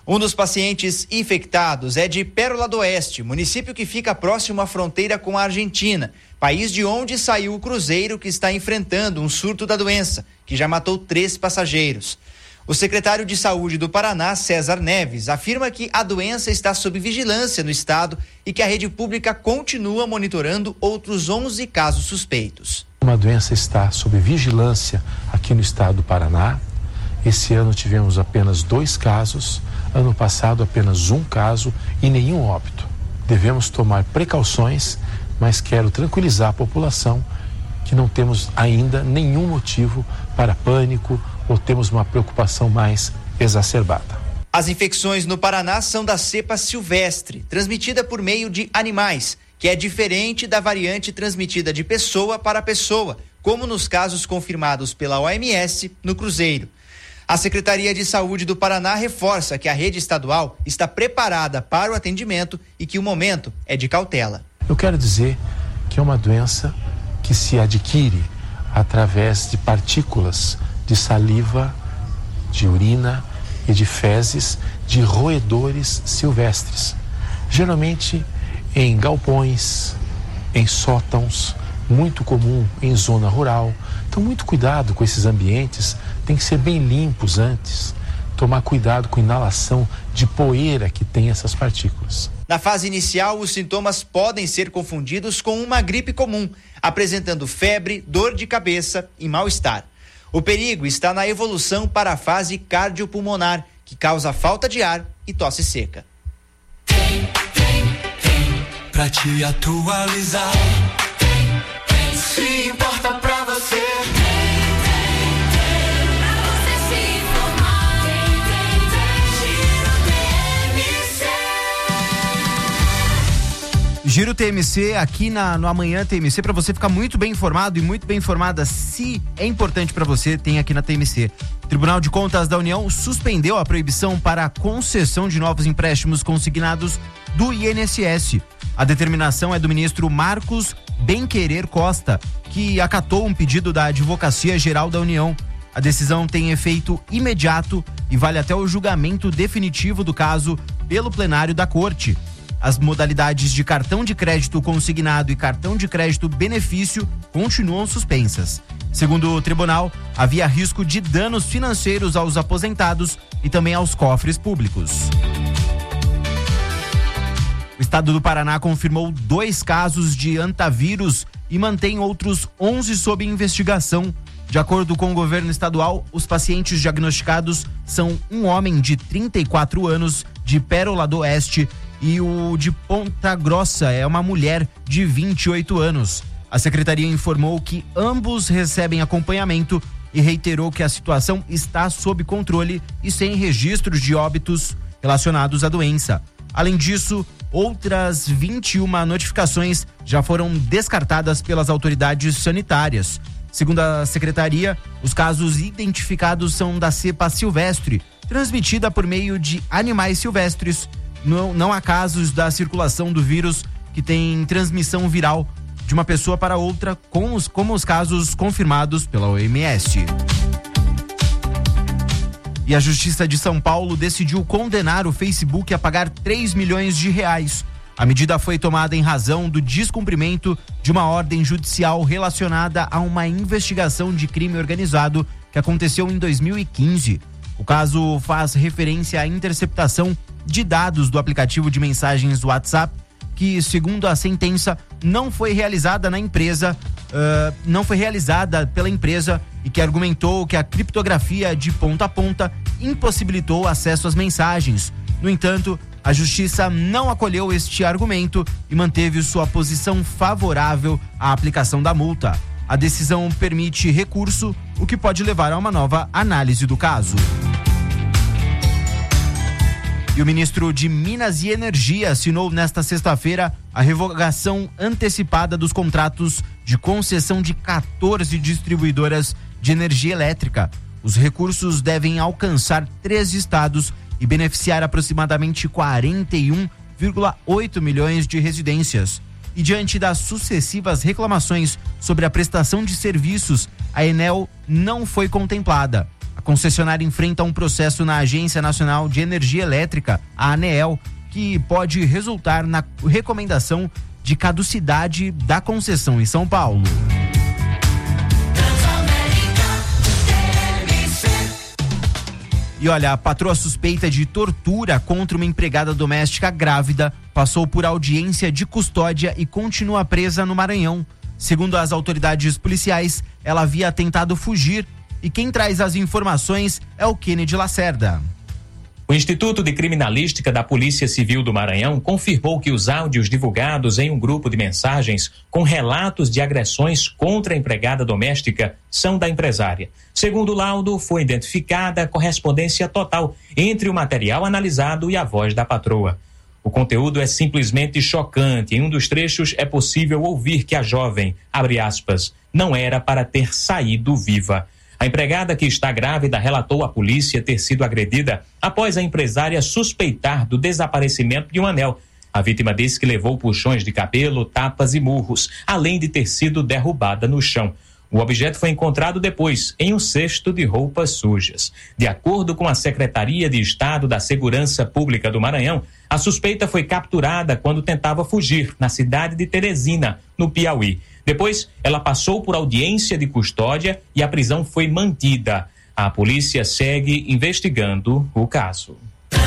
Um dos pacientes infectados é de Pérola do Oeste, município que fica próximo à fronteira com a Argentina, país de onde saiu o cruzeiro que está enfrentando um surto da doença, que já matou 3 passageiros. O secretário de Saúde do Paraná, César Neves, afirma que a doença está sob vigilância no estado e que a rede pública continua monitorando outros 11 casos suspeitos. A doença está sob vigilância aqui no estado do Paraná. Esse ano tivemos apenas 2 casos, ano passado apenas 1 caso e nenhum óbito. Devemos tomar precauções, mas quero tranquilizar a população que não temos ainda nenhum motivo para pânico ou temos uma preocupação mais exacerbada. As infecções no Paraná são da cepa silvestre, transmitida por meio de animais, que é diferente da variante transmitida de pessoa para pessoa, como nos casos confirmados pela OMS no Cruzeiro. A Secretaria de Saúde do Paraná reforça que a rede estadual está preparada para o atendimento e que o momento é de cautela. Eu quero dizer que é uma doença que se adquire através de partículas de saliva, de urina e de fezes de roedores silvestres, geralmente em galpões, em sótãos, muito comum em zona rural. Então, muito cuidado com esses ambientes, tem que ser bem limpos antes, tomar cuidado com a inalação de poeira que tem essas partículas. Na fase inicial, os sintomas podem ser confundidos com uma gripe comum, apresentando febre, dor de cabeça e mal-estar. O perigo está na evolução para a fase cardiopulmonar, que causa falta de ar e tosse seca. Pra te atualizar, se importa pra você. Giro TMC aqui no Amanhã TMC, para você ficar muito bem informado e muito bem informada. Se é importante para você, tem aqui na TMC. O Tribunal de Contas da União suspendeu a proibição para a concessão de novos empréstimos consignados do INSS. A determinação é do ministro Marcos Benquerer Costa, que acatou um pedido da Advocacia Geral da União. A decisão tem efeito imediato e vale até o julgamento definitivo do caso pelo plenário da Corte. As modalidades de cartão de crédito consignado e cartão de crédito benefício continuam suspensas. Segundo o tribunal, havia risco de danos financeiros aos aposentados e também aos cofres públicos. O estado do Paraná confirmou 2 casos de antavírus e mantém outros 11 sob investigação. De acordo com o governo estadual, os pacientes diagnosticados são um homem de 34 anos de Pérola do Oeste e o de Ponta Grossa é uma mulher de 28 anos. A secretaria informou que ambos recebem acompanhamento e reiterou que a situação está sob controle e sem registros de óbitos relacionados à doença. Além disso, outras 21 notificações já foram descartadas pelas autoridades sanitárias. Segundo a secretaria, os casos identificados são da cepa silvestre, transmitida por meio de animais silvestres. Não há casos da circulação do vírus que tem transmissão viral de uma pessoa para outra, como os casos confirmados pela OMS. E a Justiça de São Paulo decidiu condenar o Facebook a pagar 3 milhões de reais. A medida foi tomada em razão do descumprimento de uma ordem judicial relacionada a uma investigação de crime organizado que aconteceu em 2015. O caso faz referência à interceptação de dados do aplicativo de mensagens WhatsApp, que, segundo a sentença, não foi realizada pela empresa e que argumentou que a criptografia de ponta a ponta impossibilitou o acesso às mensagens. No entanto, a Justiça não acolheu este argumento e manteve sua posição favorável à aplicação da multa. A decisão permite recurso, o que pode levar a uma nova análise do caso. E o ministro de Minas e Energia assinou nesta sexta-feira a revogação antecipada dos contratos de concessão de 14 distribuidoras de energia elétrica. Os recursos devem alcançar 3 estados e beneficiar aproximadamente 41,8 milhões de residências. E diante das sucessivas reclamações sobre a prestação de serviços, a Enel não foi contemplada. A concessionária enfrenta um processo na Agência Nacional de Energia Elétrica, a ANEEL, que pode resultar na recomendação de caducidade da concessão em São Paulo. E olha, a patroa suspeita de tortura contra uma empregada doméstica grávida passou por audiência de custódia e continua presa no Maranhão. Segundo as autoridades policiais, ela havia tentado fugir. E quem traz as informações é o Kennedy Lacerda. O Instituto de Criminalística da Polícia Civil do Maranhão confirmou que os áudios divulgados em um grupo de mensagens com relatos de agressões contra a empregada doméstica são da empresária. Segundo o laudo, foi identificada a correspondência total entre o material analisado e a voz da patroa. O conteúdo é simplesmente chocante. Em um dos trechos é possível ouvir que a jovem, abre aspas, não era para ter saído viva. A empregada que está grávida relatou à polícia ter sido agredida após a empresária suspeitar do desaparecimento de um anel. A vítima disse que levou puxões de cabelo, tapas e murros, além de ter sido derrubada no chão. O objeto foi encontrado depois em um cesto de roupas sujas. De acordo com a Secretaria de Estado da Segurança Pública do Maranhão, a suspeita foi capturada quando tentava fugir na cidade de Teresina, no Piauí. Depois, ela passou por audiência de custódia e a prisão foi mantida. A polícia segue investigando o caso.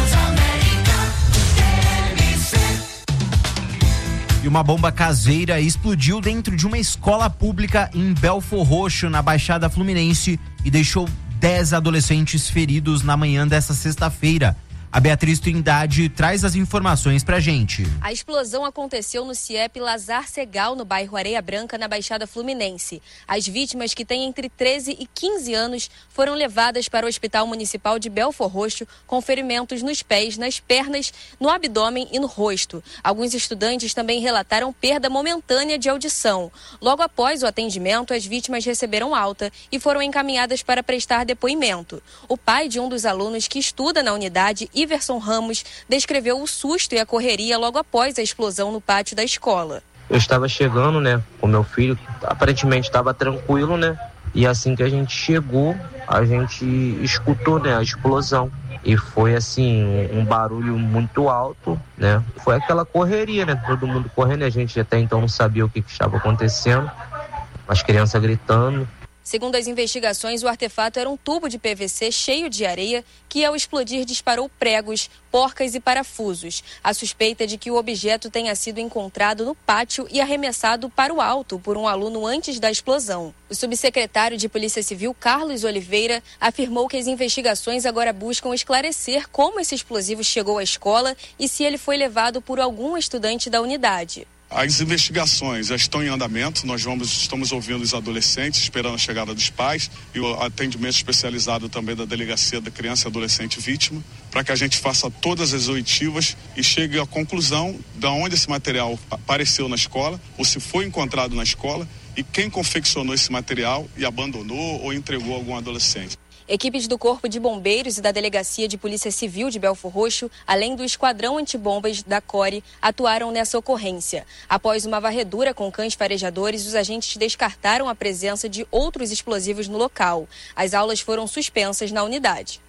E uma bomba caseira explodiu dentro de uma escola pública em Belfor Roxo, na Baixada Fluminense, e deixou 10 adolescentes feridos na manhã dessa sexta-feira. A Beatriz Trindade traz as informações pra gente. A explosão aconteceu no CIEP Lazar Segal, no bairro Areia Branca, na Baixada Fluminense. As vítimas, que têm entre 13 e 15 anos, foram levadas para o Hospital Municipal de Belfor Roxo com ferimentos nos pés, nas pernas, no abdômen e no rosto. Alguns estudantes também relataram perda momentânea de audição. Logo após o atendimento, as vítimas receberam alta e foram encaminhadas para prestar depoimento. O pai de um dos alunos que estuda na unidade, Iverson Ramos, descreveu o susto e a correria logo após a explosão no pátio da escola. Eu estava chegando, com meu filho, que aparentemente estava tranquilo, e assim que a gente chegou, a gente escutou, a explosão. E foi assim, um barulho muito alto, Foi aquela correria, todo mundo correndo, a gente até então não sabia o que estava acontecendo, as crianças gritando. Segundo as investigações, o artefato era um tubo de PVC cheio de areia que, ao explodir, disparou pregos, porcas e parafusos. A suspeita é de que o objeto tenha sido encontrado no pátio e arremessado para o alto por um aluno antes da explosão. O subsecretário de Polícia Civil, Carlos Oliveira, afirmou que as investigações agora buscam esclarecer como esse explosivo chegou à escola e se ele foi levado por algum estudante da unidade. As investigações já estão em andamento, estamos ouvindo os adolescentes, esperando a chegada dos pais e o atendimento especializado também da Delegacia da Criança e Adolescente Vítima, para que a gente faça todas as oitivas e chegue à conclusão de onde esse material apareceu na escola, ou se foi encontrado na escola, e quem confeccionou esse material e abandonou ou entregou a algum adolescente. Equipes do Corpo de Bombeiros e da Delegacia de Polícia Civil de Belfor Roxo, além do Esquadrão Antibombas da CORE, atuaram nessa ocorrência. Após uma varredura com cães farejadores, os agentes descartaram a presença de outros explosivos no local. As aulas foram suspensas na unidade.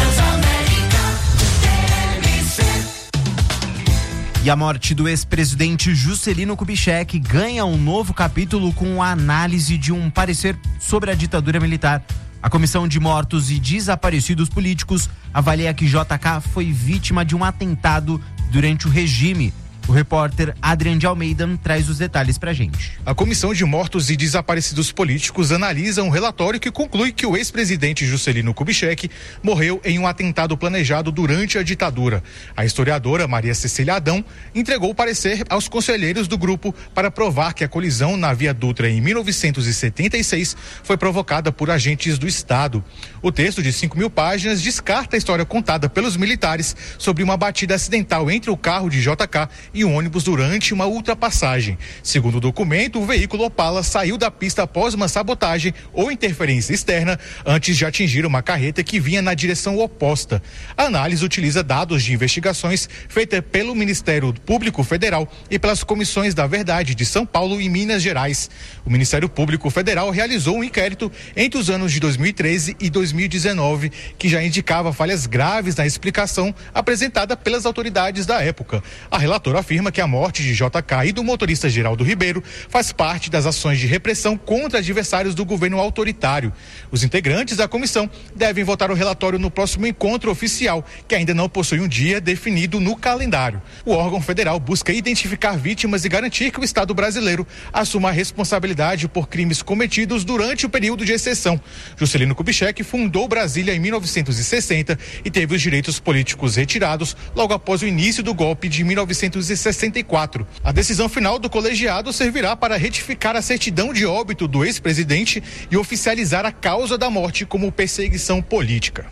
E a morte do ex-presidente Juscelino Kubitschek ganha um novo capítulo com a análise de um parecer sobre a ditadura militar. A Comissão de Mortos e Desaparecidos Políticos avalia que JK foi vítima de um atentado durante o regime. O repórter Adrian de Almeida traz os detalhes pra gente. A Comissão de Mortos e Desaparecidos Políticos analisa um relatório que conclui que o ex-presidente Juscelino Kubitschek morreu em um atentado planejado durante a ditadura. A historiadora Maria Cecília Adão entregou o parecer aos conselheiros do grupo para provar que a colisão na Via Dutra em 1976 foi provocada por agentes do Estado. O texto de 5.000 páginas descarta a história contada pelos militares sobre uma batida acidental entre o carro de JK e um ônibus durante uma ultrapassagem. Segundo o documento, o veículo Opala saiu da pista após uma sabotagem ou interferência externa antes de atingir uma carreta que vinha na direção oposta. A análise utiliza dados de investigações feitas pelo Ministério Público Federal e pelas comissões da Verdade de São Paulo e Minas Gerais. O Ministério Público Federal realizou um inquérito entre os anos de 2013 e 2019 que já indicava falhas graves na explicação apresentada pelas autoridades da época. A relatora afirma que a morte de JK e do motorista Geraldo Ribeiro faz parte das ações de repressão contra adversários do governo autoritário. Os integrantes da comissão devem votar o relatório no próximo encontro oficial, que ainda não possui um dia definido no calendário. O órgão federal busca identificar vítimas e garantir que o Estado brasileiro assuma a responsabilidade por crimes cometidos durante o período de exceção. Juscelino Kubitschek fundou Brasília em 1960 e teve os direitos políticos retirados logo após o início do golpe de 1964. A decisão final do colegiado servirá para retificar a certidão de óbito do ex-presidente e oficializar a causa da morte como perseguição política.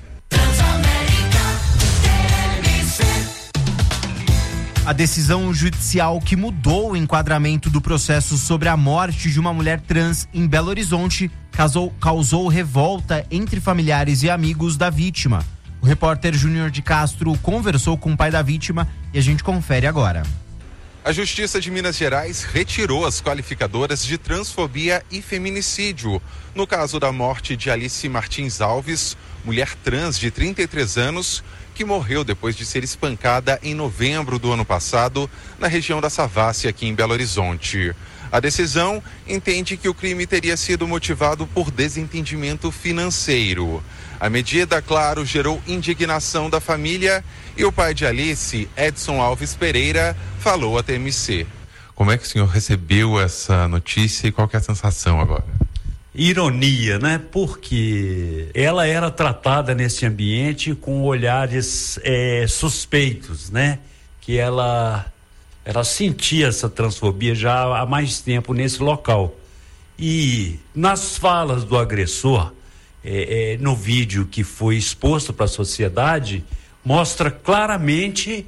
A decisão judicial que mudou o enquadramento do processo sobre a morte de uma mulher trans em Belo Horizonte causou revolta entre familiares e amigos da vítima. O repórter Júnior de Castro conversou com o pai da vítima e a gente confere agora. A Justiça de Minas Gerais retirou as qualificadoras de transfobia e feminicídio. No caso da morte de Alice Martins Alves, mulher trans de 33 anos, que morreu depois de ser espancada em novembro do ano passado, na região da Savassi, aqui em Belo Horizonte. A decisão entende que o crime teria sido motivado por desentendimento financeiro. A medida, claro, gerou indignação da família e o pai de Alice, Edson Alves Pereira, falou à TMC. Como é que o senhor recebeu essa notícia e qual que é a sensação agora? Ironia, né? Porque ela era tratada nesse ambiente com olhares suspeitos, né? Que ela sentia essa transfobia já há mais tempo nesse local. E nas falas do agressor, no vídeo que foi exposto para a sociedade, mostra claramente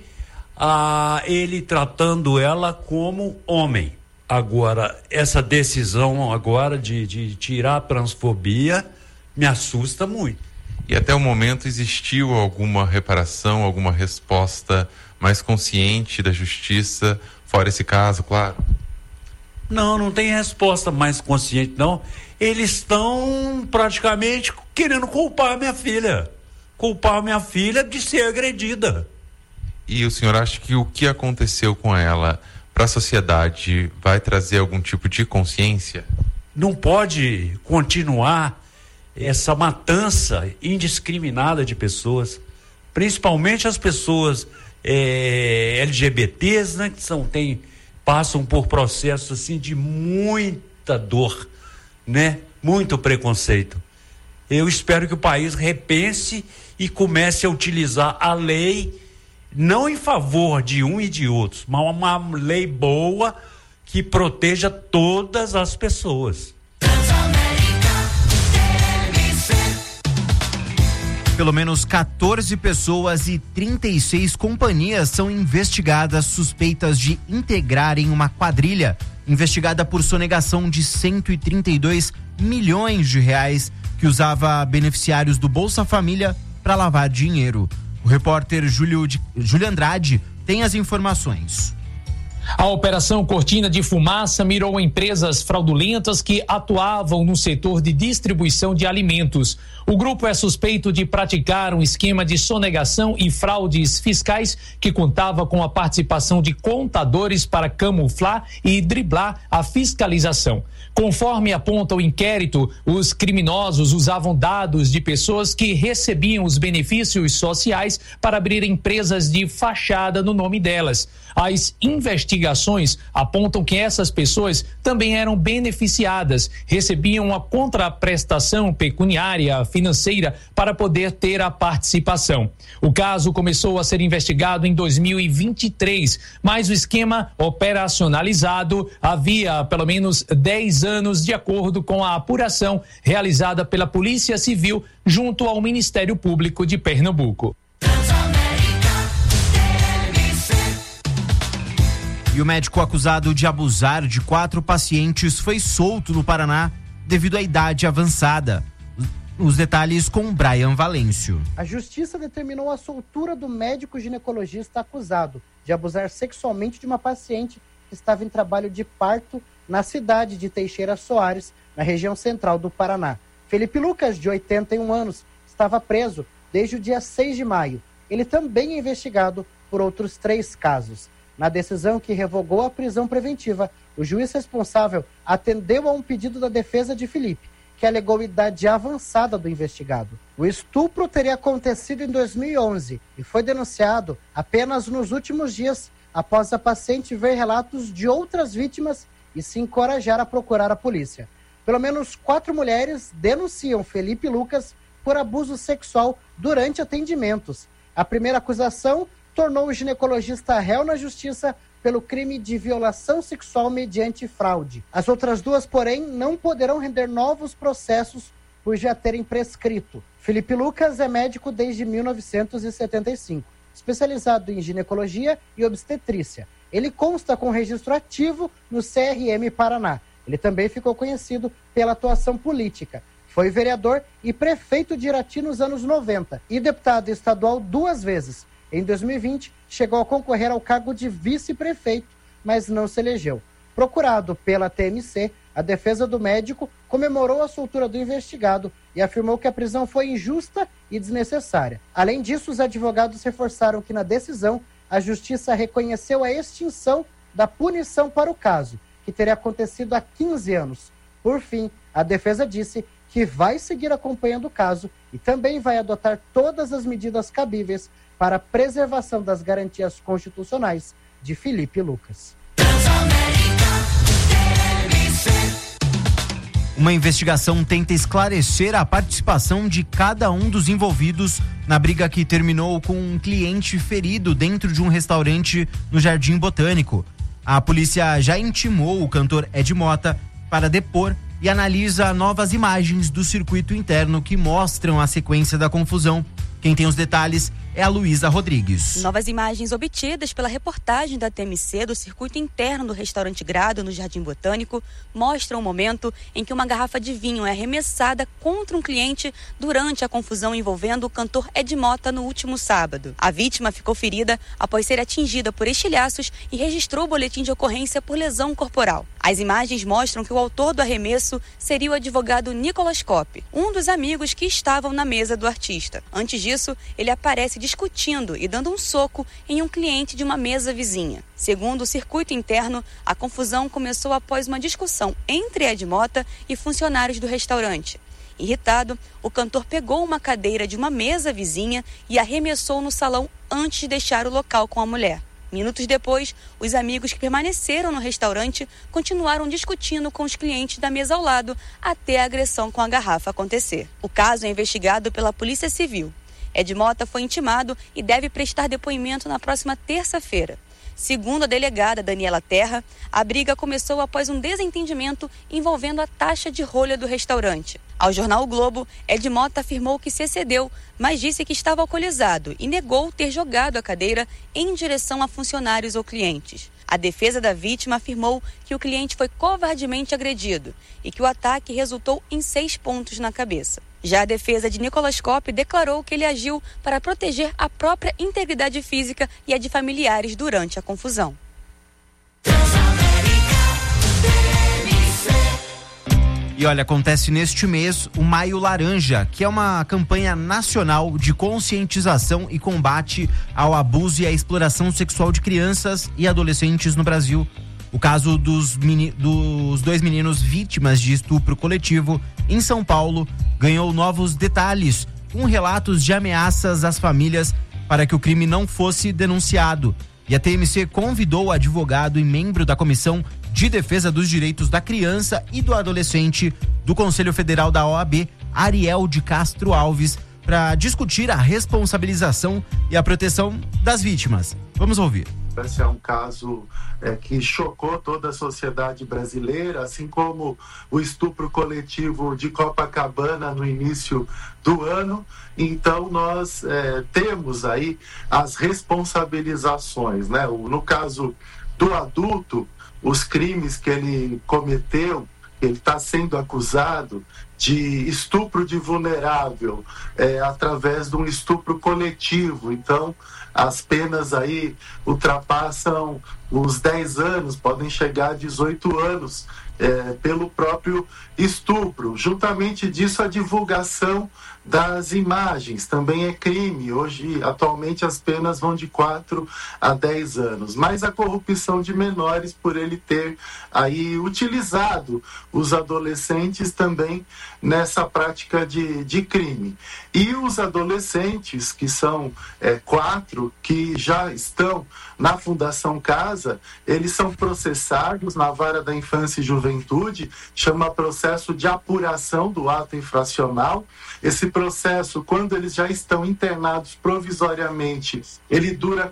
ele tratando ela como homem. Agora, essa decisão agora de tirar a transfobia me assusta muito. E até o momento existiu alguma reparação, alguma resposta mais consciente da justiça, fora esse caso, claro? Não tem resposta mais consciente, não. Eles estão praticamente querendo culpar minha filha de ser agredida. E o senhor acha que o que aconteceu com ela para a sociedade vai trazer algum tipo de consciência? Não pode continuar essa matança indiscriminada de pessoas, principalmente as pessoas LGBTs, né, que passam por processos assim de muita dor, né? Muito preconceito. Eu espero que o país repense e comece a utilizar a lei não em favor de um e de outros, mas uma lei boa que proteja todas as pessoas. Pelo menos 14 pessoas e 36 companhias são investigadas suspeitas de integrarem uma quadrilha investigada por sonegação de 132 milhões de reais que usava beneficiários do Bolsa Família para lavar dinheiro. O repórter Júlio Andrade tem as informações. A Operação Cortina de Fumaça mirou empresas fraudulentas que atuavam no setor de distribuição de alimentos. O grupo é suspeito de praticar um esquema de sonegação e fraudes fiscais que contava com a participação de contadores para camuflar e driblar a fiscalização. Conforme aponta o inquérito, os criminosos usavam dados de pessoas que recebiam os benefícios sociais para abrir empresas de fachada no nome delas. As investigações apontam que essas pessoas também eram beneficiadas, recebiam uma contraprestação pecuniária financeira para poder ter a participação. O caso começou a ser investigado em 2023, mas o esquema operacionalizado havia pelo menos 10 anos, de acordo com a apuração realizada pela Polícia Civil junto ao Ministério Público de Pernambuco. E o médico acusado de abusar de 4 pacientes foi solto no Paraná devido à idade avançada. Os detalhes com Brian Valêncio. A justiça determinou a soltura do médico ginecologista acusado de abusar sexualmente de uma paciente que estava em trabalho de parto na cidade de Teixeira Soares, na região central do Paraná. Felipe Lucas, de 81 anos, estava preso desde o dia 6 de maio. Ele também é investigado por outros 3 casos. Na decisão que revogou a prisão preventiva, o juiz responsável atendeu a um pedido da defesa de Felipe, que alegou a idade avançada do investigado. O estupro teria acontecido em 2011 e foi denunciado apenas nos últimos dias, após a paciente ver relatos de outras vítimas e se encorajar a procurar a polícia. Pelo menos 4 mulheres denunciam Felipe Lucas por abuso sexual durante atendimentos. A primeira acusação tornou o ginecologista réu na justiça pelo crime de violação sexual mediante fraude. As outras 2, porém, não poderão render novos processos por já terem prescrito. Felipe Lucas é médico desde 1975, especializado em ginecologia e obstetrícia. Ele consta com registro ativo no CRM Paraná. Ele também ficou conhecido pela atuação política. Foi vereador e prefeito de Irati nos anos 90 e deputado estadual 2 vezes. Em 2020, chegou a concorrer ao cargo de vice-prefeito, mas não se elegeu. Procurado pela TMC, a defesa do médico comemorou a soltura do investigado e afirmou que a prisão foi injusta e desnecessária. Além disso, os advogados reforçaram que na decisão, a justiça reconheceu a extinção da punição para o caso, que teria acontecido há 15 anos. Por fim, a defesa disse que vai seguir acompanhando o caso e também vai adotar todas as medidas cabíveis para a preservação das garantias constitucionais de Felipe Lucas. Uma investigação tenta esclarecer a participação de cada um dos envolvidos na briga que terminou com um cliente ferido dentro de um restaurante no Jardim Botânico. A polícia já intimou o cantor Ed Mota para depor e analisa novas imagens do circuito interno que mostram a sequência da confusão. Quem tem os detalhes é a Luísa Rodrigues. Novas imagens obtidas pela reportagem da TMC do circuito interno do restaurante Grado, no Jardim Botânico, mostram o momento em que uma garrafa de vinho é arremessada contra um cliente durante a confusão envolvendo o cantor Ed Mota no último sábado. A vítima ficou ferida após ser atingida por estilhaços e registrou o boletim de ocorrência por lesão corporal. As imagens mostram que o autor do arremesso seria o advogado Nicolas Kopp, um dos amigos que estavam na mesa do artista. Antes disso, ele aparece discutindo e dando um soco em um cliente de uma mesa vizinha. Segundo o circuito interno, a confusão começou após uma discussão entre Ed Mota e funcionários do restaurante. Irritado, o cantor pegou uma cadeira de uma mesa vizinha e arremessou no salão antes de deixar o local com a mulher. Minutos depois, os amigos que permaneceram no restaurante continuaram discutindo com os clientes da mesa ao lado até a agressão com a garrafa acontecer. O caso é investigado pela Polícia Civil. Ed Mota foi intimado e deve prestar depoimento na próxima terça-feira. Segundo a delegada Daniela Terra, a briga começou após um desentendimento envolvendo a taxa de rolha do restaurante. Ao jornal O Globo, Ed Mota afirmou que se excedeu, mas disse que estava alcoolizado e negou ter jogado a cadeira em direção a funcionários ou clientes. A defesa da vítima afirmou que o cliente foi covardemente agredido e que o ataque resultou em 6 pontos na cabeça. Já a defesa de Nicolas Kopp declarou que ele agiu para proteger a própria integridade física e a de familiares durante a confusão. E olha, acontece neste mês o Maio Laranja, que é uma campanha nacional de conscientização e combate ao abuso e à exploração sexual de crianças e adolescentes no Brasil. O caso dos 2 meninos vítimas de estupro coletivo em São Paulo ganhou novos detalhes, com relatos de ameaças às famílias para que o crime não fosse denunciado. E a TMC convidou o advogado e membro da Comissão de Defesa dos Direitos da Criança e do Adolescente do Conselho Federal da OAB, Ariel de Castro Alves, para discutir a responsabilização e a proteção das vítimas. Vamos ouvir. Esse é um caso que chocou toda a sociedade brasileira, assim como o estupro coletivo de Copacabana no início do ano. Então nós temos aí as responsabilizações, né? No caso do adulto, os crimes que ele cometeu, ele está sendo acusado de estupro de vulnerável, através de um estupro coletivo. Então, as penas aí ultrapassam os 10 anos, podem chegar a 18 anos, pelo próprio estupro. Juntamente disso, a divulgação das imagens também é crime. Hoje, atualmente, as penas vão de 4 a 10 anos. Mas a corrupção de menores, por ele ter aí utilizado os adolescentes também nessa prática de crime. E os adolescentes, que são 4, que já estão na Fundação Casa, eles são processados na Vara da Infância e Juventude, chama processo de apuração do ato infracional. Esse processo, quando eles já estão internados provisoriamente, ele dura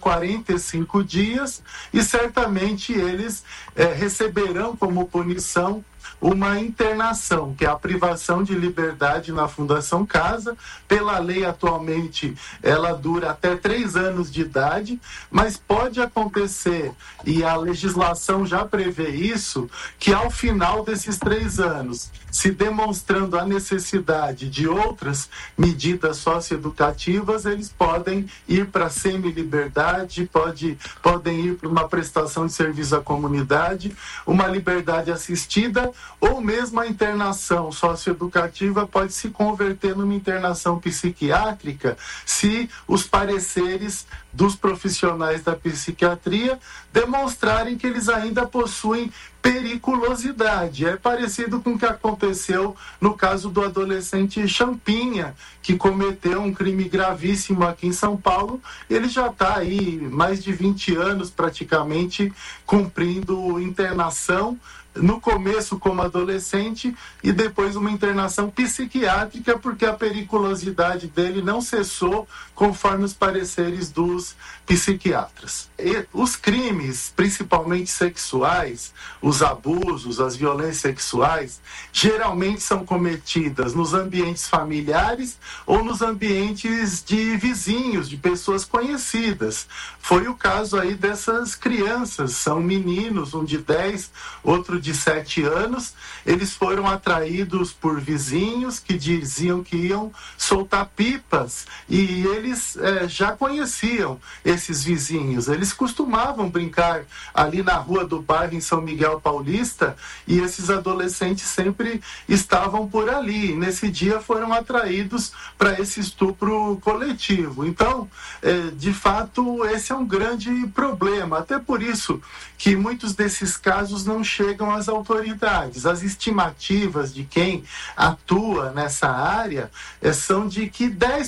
45 dias e certamente eles receberão como punição uma internação, que é a privação de liberdade na Fundação Casa. Pela lei, atualmente, ela dura até 3 anos de idade, mas pode acontecer, e a legislação já prevê isso, que ao final desses 3 anos, se demonstrando a necessidade de outras medidas socioeducativas, eles podem ir para semi-liberdade, podem ir para uma prestação de serviço à comunidade, uma liberdade assistida, ou mesmo a internação socioeducativa pode se converter numa internação psiquiátrica se os pareceres dos profissionais da psiquiatria demonstrarem que eles ainda possuem periculosidade. É parecido com o que aconteceu no caso do adolescente Champinha, que cometeu um crime gravíssimo aqui em São Paulo. Ele já está aí mais de 20 anos praticamente cumprindo internação, no começo como adolescente e depois uma internação psiquiátrica, porque a periculosidade dele não cessou conforme os pareceres dos psiquiatras. E os crimes, principalmente sexuais, os abusos, as violências sexuais, geralmente são cometidas nos ambientes familiares ou nos ambientes de vizinhos, de pessoas conhecidas. Foi o caso aí dessas crianças, são meninos, um de 10, outro de 7 anos, eles foram atraídos por vizinhos que diziam que iam soltar pipas e eles já conheciam esses vizinhos, eles costumavam brincar ali na rua do bairro em São Miguel Paulista e esses adolescentes sempre estavam por ali. Nesse dia foram atraídos para esse estupro coletivo. Então, de fato, esse é um grande problema, até por isso que muitos desses casos não chegam às autoridades. As estimativas de quem atua nessa área são de que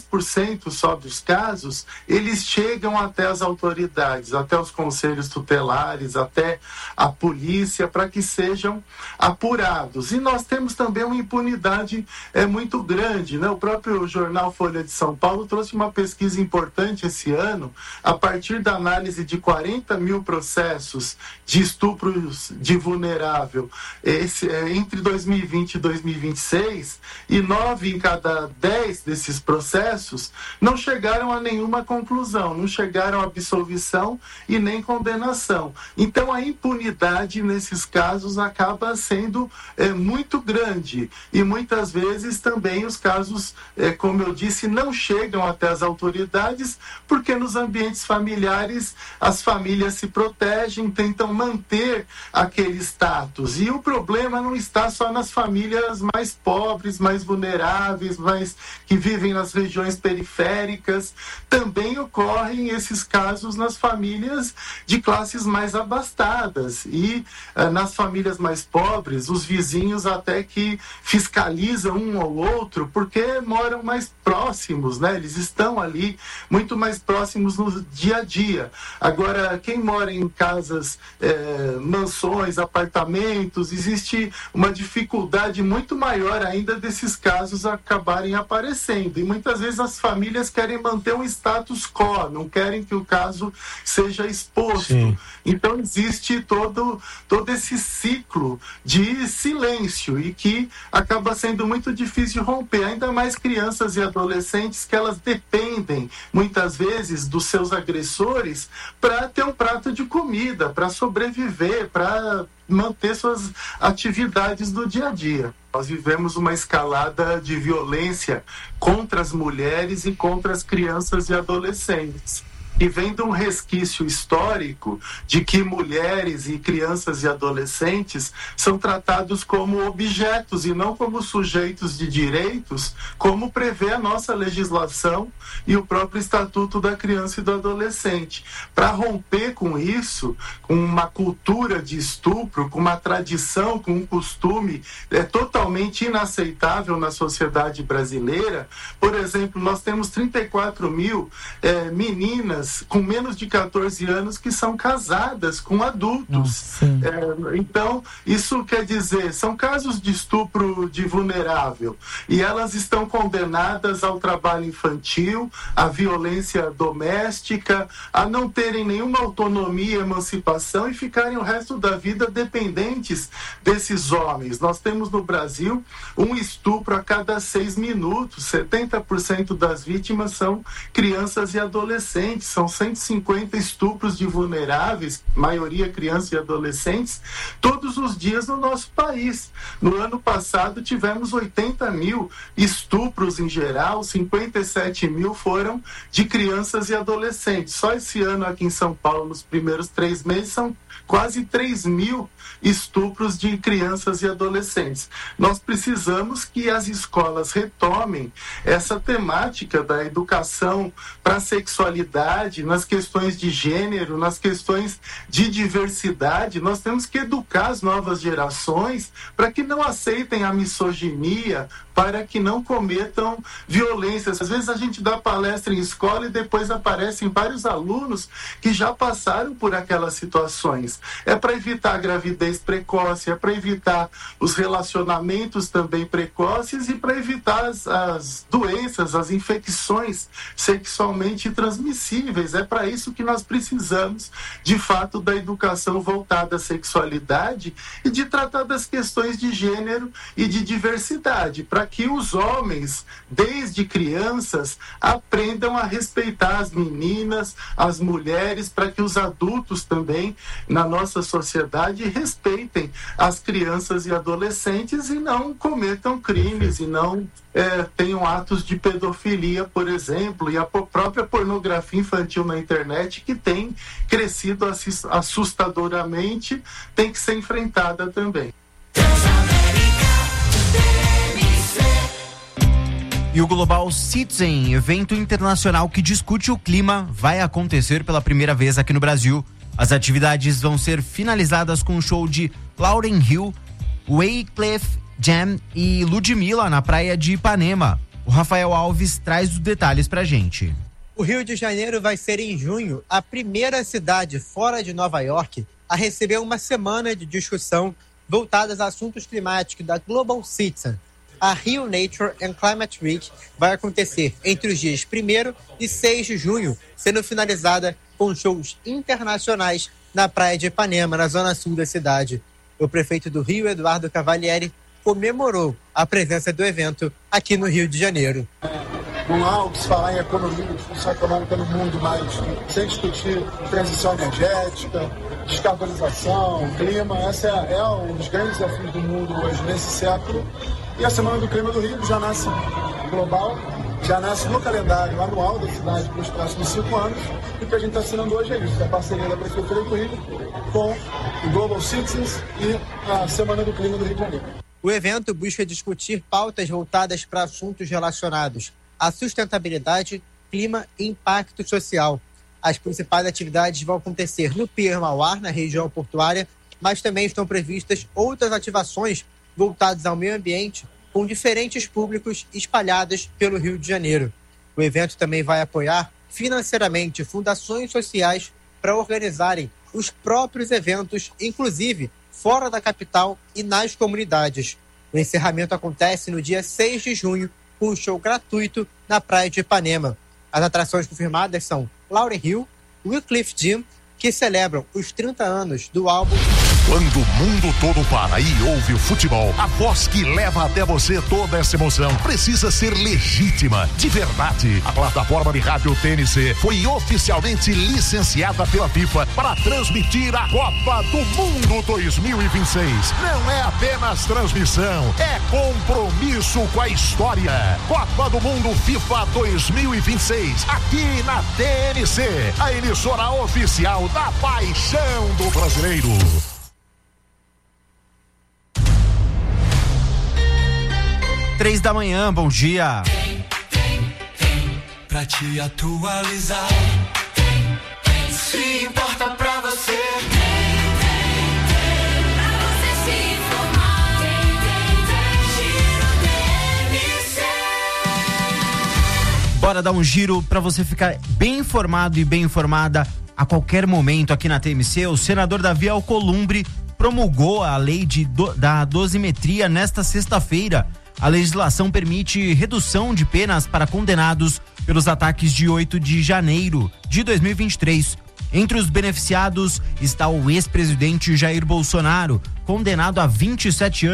10% só dos casos eles chegam até as autoridades, até os conselhos tutelares, até a polícia, para que sejam apurados. E nós temos também uma impunidade muito grande, né? O próprio jornal Folha de São Paulo trouxe uma pesquisa importante esse ano, a partir da análise de 40 mil processos de estupros de vulnerável entre 2020 e 2026, e 9 em cada 10 desses processos não chegaram a nenhuma conclusão, não chegaram a absolvição e nem condenação. Então a impunidade nesses casos acaba sendo muito grande e muitas vezes também os casos, como eu disse, não chegam até as autoridades porque nos ambientes familiares as famílias se protegem, tentam manter aquele status, e o problema não está só nas famílias mais pobres, mais vulneráveis, mais que vivem nas regiões periféricas, também ocorrem esses casos nas famílias de classes mais abastadas e nas famílias mais pobres, os vizinhos até que fiscalizam um ou outro porque moram mais próximos, né? Eles estão ali muito mais próximos no dia a dia. Agora, quem mora em casas, mansões, apartamentos, existe uma dificuldade muito maior ainda desses casos acabarem aparecendo. E muitas vezes as famílias querem manter um status quo, não querem que o caso seja exposto. Sim. Então existe todo esse ciclo de silêncio e que acaba sendo muito difícil de romper, ainda mais crianças e adolescentes que elas dependem muitas vezes dos seus agressores para ter um prato de comida, para sobreviver, para manter suas atividades do dia a dia. Nós vivemos uma escalada de violência contra as mulheres e contra as crianças e adolescentes. E vem de um resquício histórico de que mulheres e crianças e adolescentes são tratados como objetos e não como sujeitos de direitos, como prevê a nossa legislação e o próprio Estatuto da Criança e do Adolescente. Para romper com isso, com uma cultura de estupro, com uma tradição, com um costume totalmente inaceitável na sociedade brasileira, por exemplo, nós temos 34 mil meninas com menos de 14 anos que são casadas com adultos. Então, isso quer dizer, são casos de estupro de vulnerável e elas estão condenadas ao trabalho infantil, à violência doméstica, a não terem nenhuma autonomia e emancipação e ficarem o resto da vida dependentes desses homens. Nós temos no Brasil um estupro a cada 6 minutos, 70% das vítimas são crianças e adolescentes. São 150 estupros de vulneráveis, maioria crianças e adolescentes, todos os dias no nosso país. No ano passado tivemos 80 mil estupros em geral, 57 mil foram de crianças e adolescentes. Só esse ano aqui em São Paulo, nos primeiros 3 meses, são quase 3 mil estupros de crianças e adolescentes. Nós precisamos que as escolas retomem essa temática da educação para a sexualidade, nas questões de gênero, nas questões de diversidade. Nós temos que educar as novas gerações para que não aceitem a misoginia, para que não cometam violências. Às vezes a gente dá palestra em escola e depois aparecem vários alunos que já passaram por aquelas situações. É para evitar a gravidez precoce, é para evitar os relacionamentos também precoces e para evitar as doenças, as infecções sexualmente transmissíveis. É para isso que nós precisamos, de fato, da educação voltada à sexualidade e de tratar das questões de gênero e de diversidade, para que os homens, desde crianças, aprendam a respeitar as meninas, as mulheres, para que os adultos também, na nossa sociedade, respeitem as crianças e adolescentes e não cometam crimes e não tenham atos de pedofilia, por exemplo, e a própria pornografia infantil na internet, que tem crescido assustadoramente, tem que ser enfrentada também. E o Global Citizen, evento internacional que discute o clima, vai acontecer pela primeira vez aqui no Brasil. As atividades vão ser finalizadas com um show de Lauryn Hill, Wyclef Jean e Ludmilla na praia de Ipanema. O Rafael Alves traz os detalhes pra gente. O Rio de Janeiro vai ser em junho a primeira cidade fora de Nova York a receber uma semana de discussão voltada a assuntos climáticos da Global Citizen. A Rio Nature and Climate Week vai acontecer entre os dias 1º e 6 de junho, sendo finalizada com shows internacionais na praia de Ipanema, na zona sul da cidade. O prefeito do Rio, Eduardo Cavalieri, comemorou a presença do evento aqui no Rio de Janeiro. Não há o que se falar em economia, discussão econômica no mundo, mas sem discutir transição energética, descarbonização, clima. Esse é um dos grandes desafios do mundo hoje, nesse século. E a Semana do Clima do Rio já nasce global, já nasce no calendário anual da cidade para os próximos 5 anos. E o que a gente está assinando hoje é isso, a parceria da Prefeitura do Rio com o Global Citizens e a Semana do Clima do Rio de Janeiro. O evento busca discutir pautas voltadas para assuntos relacionados à sustentabilidade, clima e impacto social. As principais atividades vão acontecer no Pier Mauá, na região portuária, mas também estão previstas outras ativações voltadas ao meio ambiente, com diferentes públicos espalhados pelo Rio de Janeiro. O evento também vai apoiar financeiramente fundações sociais para organizarem os próprios eventos, inclusive fora da capital e nas comunidades. O encerramento acontece no dia 6 de junho, com um show gratuito na praia de Ipanema. As atrações confirmadas são Lauryn Hill, Wyclef Jean, que celebram os 30 anos do álbum Quando o mundo todo para e ouve o futebol, a voz que leva até você toda essa emoção precisa ser legítima, de verdade. A plataforma de rádio TNC foi oficialmente licenciada pela FIFA para transmitir a Copa do Mundo 2026. Não é apenas transmissão, é compromisso com a história. Copa do Mundo FIFA 2026, aqui na TNC, a emissora oficial da paixão do brasileiro. 3 da manhã, bom dia. Pra te atualizar, se importa pra você. Pra você se informar, Giro TNC. Bora dar um giro pra você ficar bem informado e bem informada a qualquer momento aqui na TMC. O senador Davi Alcolumbre promulgou a lei da dosimetria nesta sexta-feira. A legislação permite redução de penas para condenados pelos ataques de 8 de janeiro de 2023. Entre os beneficiados está o ex-presidente Jair Bolsonaro, condenado a 27 anos